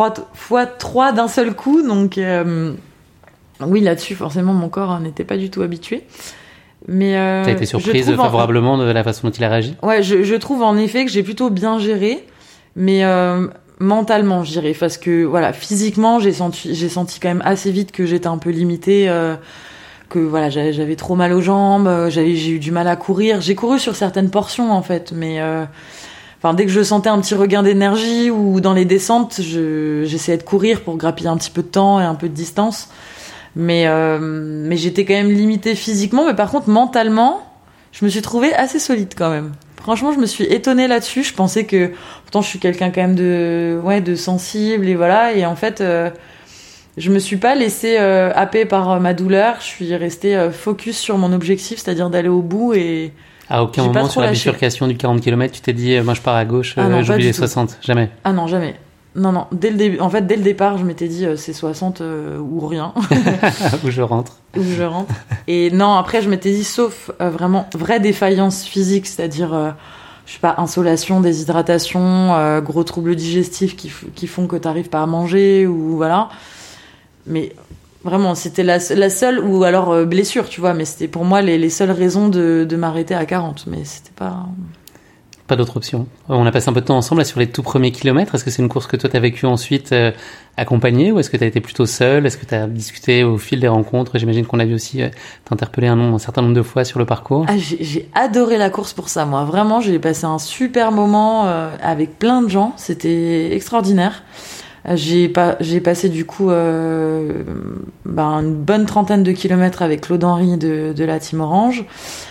x3 d'un seul coup. Donc oui, là-dessus, forcément, mon corps n'était pas du tout habitué. Mais t'as été surprise favorablement de la façon dont il a réagi? Ouais, je trouve en effet que j'ai plutôt bien géré. Mais... mentalement, je dirais, parce que voilà, physiquement, j'ai senti quand même assez vite que j'étais un peu limitée, que voilà, j'avais trop mal aux jambes, j'ai eu du mal à courir. J'ai couru sur certaines portions en fait, mais dès que je sentais un petit regain d'énergie ou dans les descentes, j'essayais de courir pour grappiller un petit peu de temps et un peu de distance. Mais j'étais quand même limitée physiquement, mais par contre mentalement, je me suis trouvée assez solide quand même. Franchement, je me suis étonnée là-dessus. Je pensais que, pourtant, je suis quelqu'un quand même de sensible et voilà. Et en fait, je me suis pas laissée happer par ma douleur. Je suis restée focus sur mon objectif, c'est-à-dire d'aller au bout. Et à aucun moment sur la bifurcation du 40 km, tu t'es dit, moi je pars à gauche, j'oublie les 60. Jamais. Ah non, jamais. Non. Dès le départ, je m'étais dit, c'est 60 ou rien. Où je rentre. Et non, après, je m'étais dit, sauf vraiment vraie défaillance physique, c'est-à-dire, je sais pas, insolation, déshydratation, gros troubles digestifs qui font que t'arrives pas à manger, ou voilà. Mais vraiment, c'était la seule, ou alors blessure, tu vois, mais c'était pour moi les seules raisons de m'arrêter à 40, mais c'était pas... Pas d'autre option. On a passé un peu de temps ensemble là, sur les tout premiers kilomètres. Est-ce que c'est une course que toi tu as vécue ensuite accompagnée, ou est-ce que tu as été plutôt seule? Est-ce que tu as discuté au fil des rencontres? J'imagine qu'on a vu aussi t'interpeller un certain nombre de fois sur le parcours. Ah, j'ai adoré la course pour ça, moi. Vraiment, j'ai passé un super moment avec plein de gens. C'était extraordinaire. J'ai passé du coup une bonne trentaine de kilomètres avec Claude Henry de la Team Orange.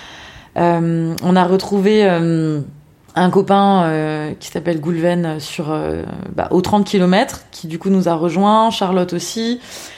On a retrouvé... un copain qui s'appelle Goulven au 30 km, qui du coup nous a rejoint, Charlotte aussi.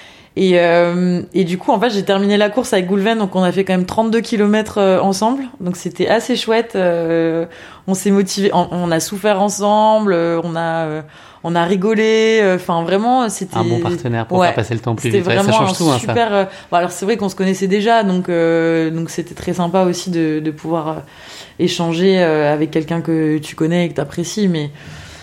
Et du coup, en fait, j'ai terminé la course avec Goulven, donc on a fait quand même 32 km ensemble. Donc c'était assez chouette. On s'est motivés, on a souffert ensemble, on a rigolé. Enfin, vraiment, c'était un bon partenaire pour faire passer le temps plus vite. C'était vraiment ça change tout, super. Ça. Alors c'est vrai qu'on se connaissait déjà, donc c'était très sympa aussi de pouvoir échanger avec quelqu'un que tu connais et que t'apprécies, mais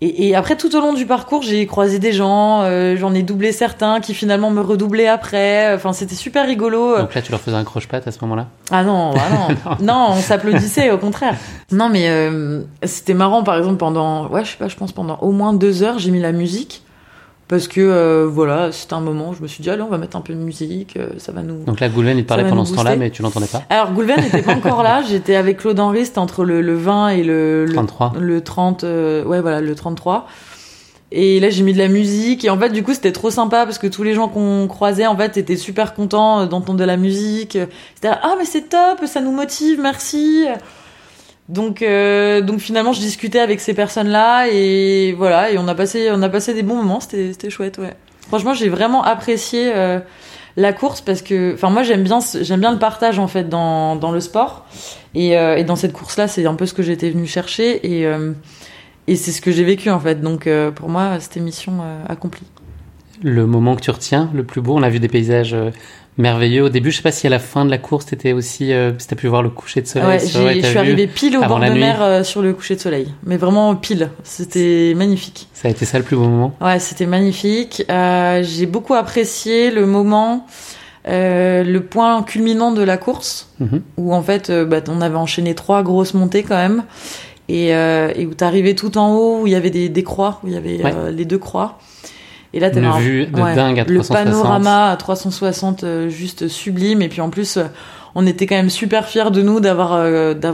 Et après, tout au long du parcours, j'ai croisé des gens, j'en ai doublé certains qui finalement me redoublaient après. Enfin, c'était super rigolo. Donc là, tu leur faisais un croche-patte à ce moment-là? Ah non, non, on s'applaudissait, au contraire. Non, mais c'était marrant, par exemple, je pense pendant au moins 2 heures, j'ai mis la musique. Parce que, voilà, c'était un moment où je me suis dit, allez, on va mettre un peu de musique, ça va nous... Donc là, Goulven, il te parlait pendant ce temps-là, mais tu l'entendais pas? Alors, Goulven n'était pas encore là, j'étais avec Claude Henry, c'était entre le 20 et le 33. Le 30, le 33. Et là, j'ai mis de la musique, et en fait, du coup, c'était trop sympa, parce que tous les gens qu'on croisait, en fait, étaient super contents d'entendre de la musique. C'était, ah, mais c'est top, ça nous motive, merci. Donc finalement, je discutais avec ces personnes-là et voilà, et on a passé des bons moments. C'était chouette, ouais. Franchement, j'ai vraiment apprécié la course parce que, enfin, moi, j'aime bien le partage en fait dans le sport et dans cette course-là, c'est un peu ce que j'étais venue chercher et c'est ce que j'ai vécu en fait. Donc pour moi, c'était mission accomplie. Le moment que tu retiens, le plus beau, on a vu des paysages merveilleux au début. Je sais pas si à la fin de la course, t'étais aussi, si t'as pu voir le coucher de soleil. Ouais, je suis arrivée pile au bord de mer sur le coucher de soleil. Mais vraiment pile. C'était magnifique. Ça a été ça le plus beau moment? Ouais, c'était magnifique. J'ai beaucoup apprécié le moment, le point culminant de la course, où en fait, on avait enchaîné 3 grosses montées quand même, et où t'arrivais tout en haut, où il y avait des croix, où il y avait les 2 croix. Et là, t'avais une vue de dingue à 360. Le panorama à 360, juste sublime. Et puis en plus, on était quand même super fiers de nous d'avoir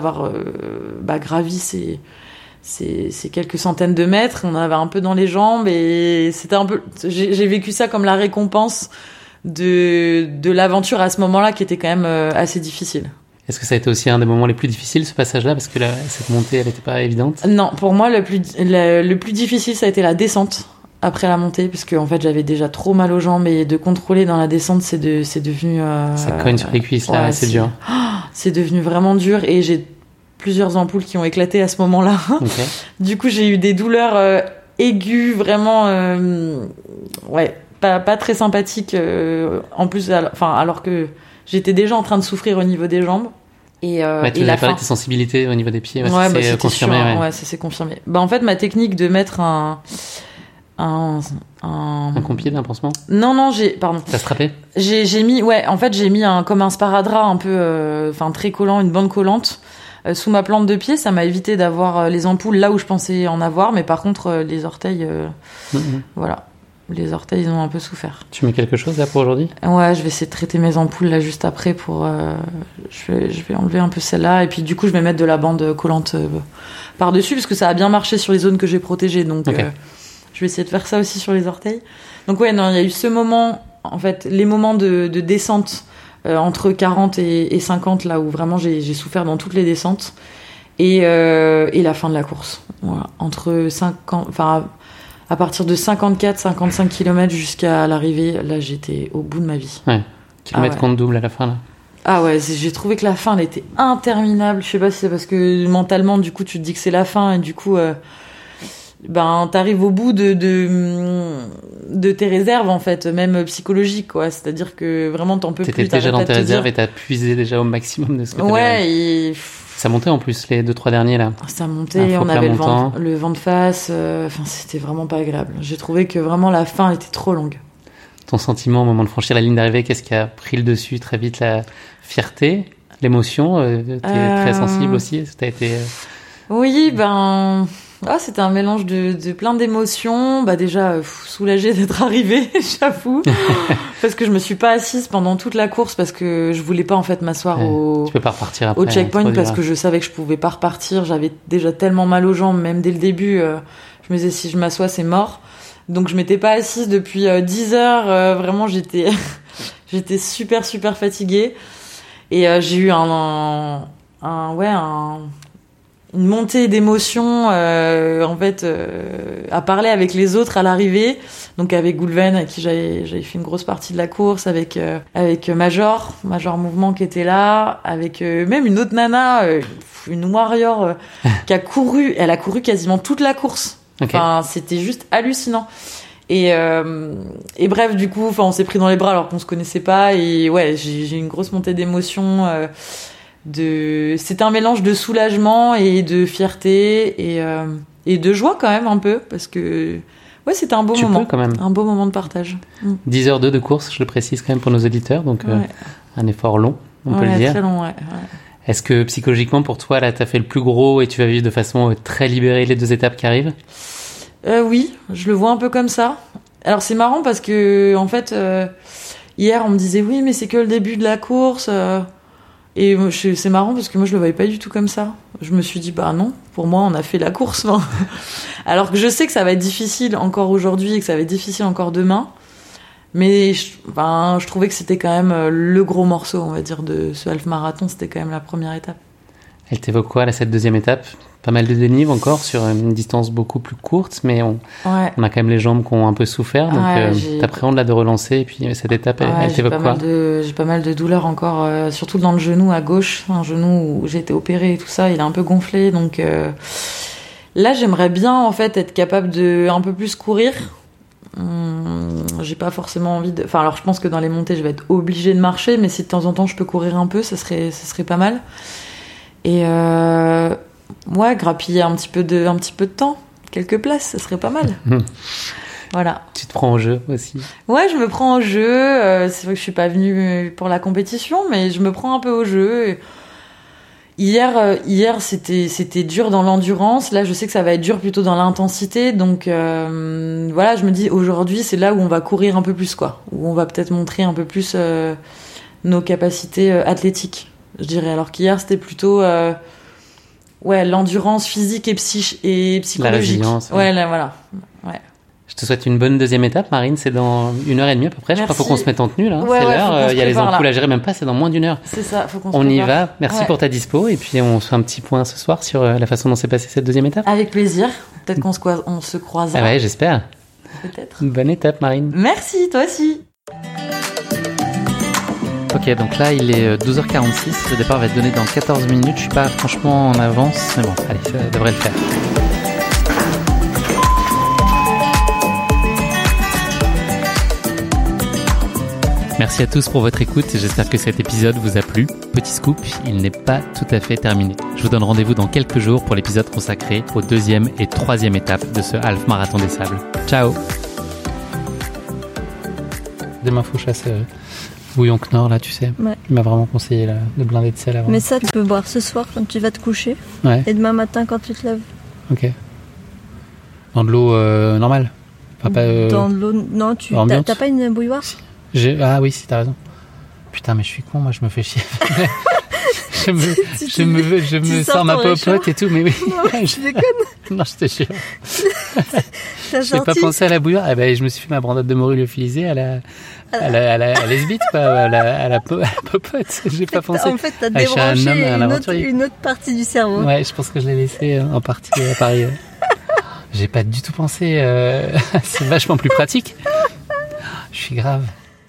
gravi ces quelques centaines de mètres. On avait un peu dans les jambes et c'était un peu. J'ai vécu ça comme la récompense de l'aventure à ce moment-là, qui était quand même assez difficile. Est-ce que ça a été aussi un des moments les plus difficiles, ce passage-là, parce que cette montée, elle n'était pas évidente? Non, pour moi, le plus difficile, ça a été la descente. Après la montée, parce que en fait j'avais déjà trop mal aux jambes et de contrôler dans la descente, c'est devenu. Ça cogne sur les cuisses là, c'est dur. C'est devenu vraiment dur et j'ai plusieurs ampoules qui ont éclaté à ce moment-là. Okay. Du coup, j'ai eu des douleurs aiguës, vraiment, pas très sympathiques. En plus, alors que j'étais déjà en train de souffrir au niveau des jambes. Et tu nous as parlé de tes sensibilités au niveau des pieds. C'est confirmé. Sûr, ça s'est confirmé. En fait, ma technique de mettre un compied d'un pansement? Non, pardon. T'as strappé? J'ai mis comme un sparadrap un peu, très collant, une bande collante sous ma plante de pied. Ça m'a évité d'avoir les ampoules là où je pensais en avoir, mais par contre les orteils, voilà, les orteils ils ont un peu souffert. Tu mets quelque chose là pour aujourd'hui? Ouais, je vais essayer de traiter mes ampoules là juste après pour, je vais enlever un peu celle-là et puis du coup je vais mettre de la bande collante par dessus parce que ça a bien marché sur les zones que j'ai protégées, donc. Okay. Je vais essayer de faire ça aussi sur les orteils. Donc il y a eu ce moment, en fait, les moments de descente entre 40 et 50, là où vraiment j'ai souffert dans toutes les descentes, et la fin de la course. Voilà, à partir de 54-55 km jusqu'à l'arrivée, là j'étais au bout de ma vie. Ouais. Kilomètre compte double à la fin là. Ah ouais, j'ai trouvé que la fin elle était interminable. Je sais pas si c'est parce que mentalement du coup tu te dis que c'est la fin et du coup t'arrives au bout de tes réserves en fait, même psychologiques quoi. C'est-à-dire que vraiment t'en peux plus. T'étais déjà dans tes réserves et t'as puisé déjà au maximum de ce que t'avais. Ouais. Et... Ça montait en plus les 2-3 derniers là. Ça montait, on avait le vent de face. C'était vraiment pas agréable. J'ai trouvé que vraiment la fin était trop longue. Ton sentiment au moment de franchir la ligne d'arrivée, qu'est-ce qui a pris le dessus très vite? La fierté, l'émotion. T'es très sensible aussi. Ça t'a été. Oui, c'était un mélange de plein d'émotions. Déjà, soulagée d'être arrivée, j'avoue. Parce que je me suis pas assise pendant toute la course parce que je voulais pas, en fait, m'asseoir tu peux pas repartir après, au checkpoint parce que je savais que je pouvais pas repartir. J'avais déjà tellement mal aux jambes, même dès le début. Je me disais, si je m'assois, c'est mort. Donc, je m'étais pas assise depuis 10 heures. Vraiment, j'étais super, super fatiguée. Et j'ai eu une montée d'émotions à parler avec les autres à l'arrivée, donc avec Goulven avec qui j'avais fait une grosse partie de la course, avec Major Mouvement qui était là, avec même une autre nana, une warrior qui a couru quasiment toute la course. Okay. C'était juste hallucinant. Et bref, du coup, on s'est pris dans les bras alors qu'on se connaissait pas et j'ai eu une grosse montée d'émotions. C'était un mélange de soulagement et de fierté et Et de joie quand même un peu, parce que ouais, c'était un beau moment. Quand même. Un beau moment de partage. 10h02 de course, je le précise quand même pour nos auditeurs, donc un effort long, on peut le dire. Très long, ouais. Est-ce que psychologiquement pour toi, là, t'as fait le plus gros et tu vas vivre de façon très libérée les 2 étapes qui arrivent ? Oui, je le vois un peu comme ça. Alors c'est marrant parce que en fait, hier on me disait oui, mais c'est que le début de la course. Et c'est marrant parce que moi je le voyais pas du tout comme ça. Je me suis dit bah non, pour moi on a fait la course. Alors que je sais que ça va être difficile encore aujourd'hui et que ça va être difficile encore demain. Mais je trouvais que c'était quand même le gros morceau, on va dire, de ce half marathon. C'était quand même la première étape. Elle t'évoque quoi, là, cette deuxième étape ? Pas mal de dénive encore sur une distance beaucoup plus courte, mais on a quand même les jambes qui ont un peu souffert. Donc t'appréhendes là de relancer et puis cette étape, elle t'évoque quoi ? J'ai pas mal de douleurs encore, surtout dans le genou à gauche, un genou où j'ai été opérée et tout ça, il est un peu gonflé. Donc là, j'aimerais bien en fait être capable de un peu plus courir. J'ai pas forcément envie de... Enfin, alors je pense que dans les montées, je vais être obligée de marcher, mais si de temps en temps je peux courir un peu, ça serait pas mal. Et grappiller un petit peu de temps, quelques places, ça serait pas mal. Voilà. Tu te prends au jeu aussi. Ouais, je me prends au jeu. C'est vrai que je suis pas venue pour la compétition, mais je me prends un peu au jeu. Et hier c'était dur dans l'endurance. Là, je sais que ça va être dur plutôt dans l'intensité. Donc voilà, je me dis aujourd'hui, c'est là où on va courir un peu plus, quoi. Où on va peut-être montrer un peu plus nos capacités athlétiques, je dirais. Alors qu'hier, c'était plutôt l'endurance physique et psychologique. La résilience. Ouais, là, voilà. Ouais. Je te souhaite une bonne deuxième étape, Marine. C'est dans 1h30 à peu près. Je crois qu'il faut qu'on se mette en tenue, là. Ouais, c'est l'heure. Il y a les ampoules là. À gérer, même pas, c'est dans moins d'1 heure. C'est ça, faut qu'on se On y prépare. va. Merci pour ta dispo. Et puis, on se fait un petit point ce soir sur la façon dont s'est passée cette deuxième étape. Avec plaisir. Peut-être qu'on se croisera. Ah ouais, j'espère. Peut-être. Une bonne étape, Marine. Merci, toi aussi. Ok, donc là, il est 12h46. Le départ va être donné dans 14 minutes. Je suis pas franchement en avance. Mais bon, allez, ça devrait le faire. Merci à tous pour votre écoute et j'espère que cet épisode vous a plu. Petit scoop, il n'est pas tout à fait terminé. Je vous donne rendez-vous dans quelques jours pour l'épisode consacré aux 2e et 3e étapes de ce half marathon des sables. Ciao. Demain, faut chasser bouillon Knorr, là, tu sais. Ouais. Il m'a vraiment conseillé là, de blinder de sel avant. Mais ça, tu peux boire ce soir quand tu vas te coucher. Ouais. Et demain matin quand tu te lèves. Ok. Dans de l'eau normale. Enfin, pas, dans de l'eau... Non, t'as pas une bouilloire? Ah oui, si, t'as raison. Putain, mais je suis con, moi, je me fais chier. je me sors ma popote et tout, mais oui. Non, je déconne. Non, je te jure. J'ai pas pensé à la bouilloire. Eh ben, je me suis fait ma brandade de morue lyophilisée à la lesbite, quoi, à la popote. J'ai pas pensé. En fait, t'as débranché une autre partie du cerveau. Ouais, je pense que je l'ai laissé en partie à Paris. J'ai pas du tout pensé. C'est vachement plus pratique. Je suis grave.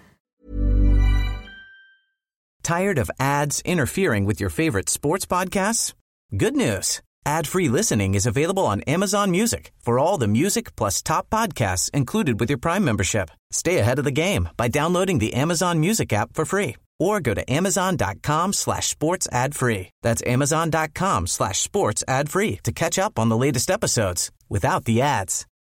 Tired of ads interfering with your favorite sports podcasts? Good news. Ad-free listening is available on Amazon Music for all the music plus top podcasts included with your Prime membership. Stay ahead of the game by downloading the Amazon Music app for free or go to amazon.com/sports ad free. That's amazon.com/sports ad free to catch up on the latest episodes without the ads.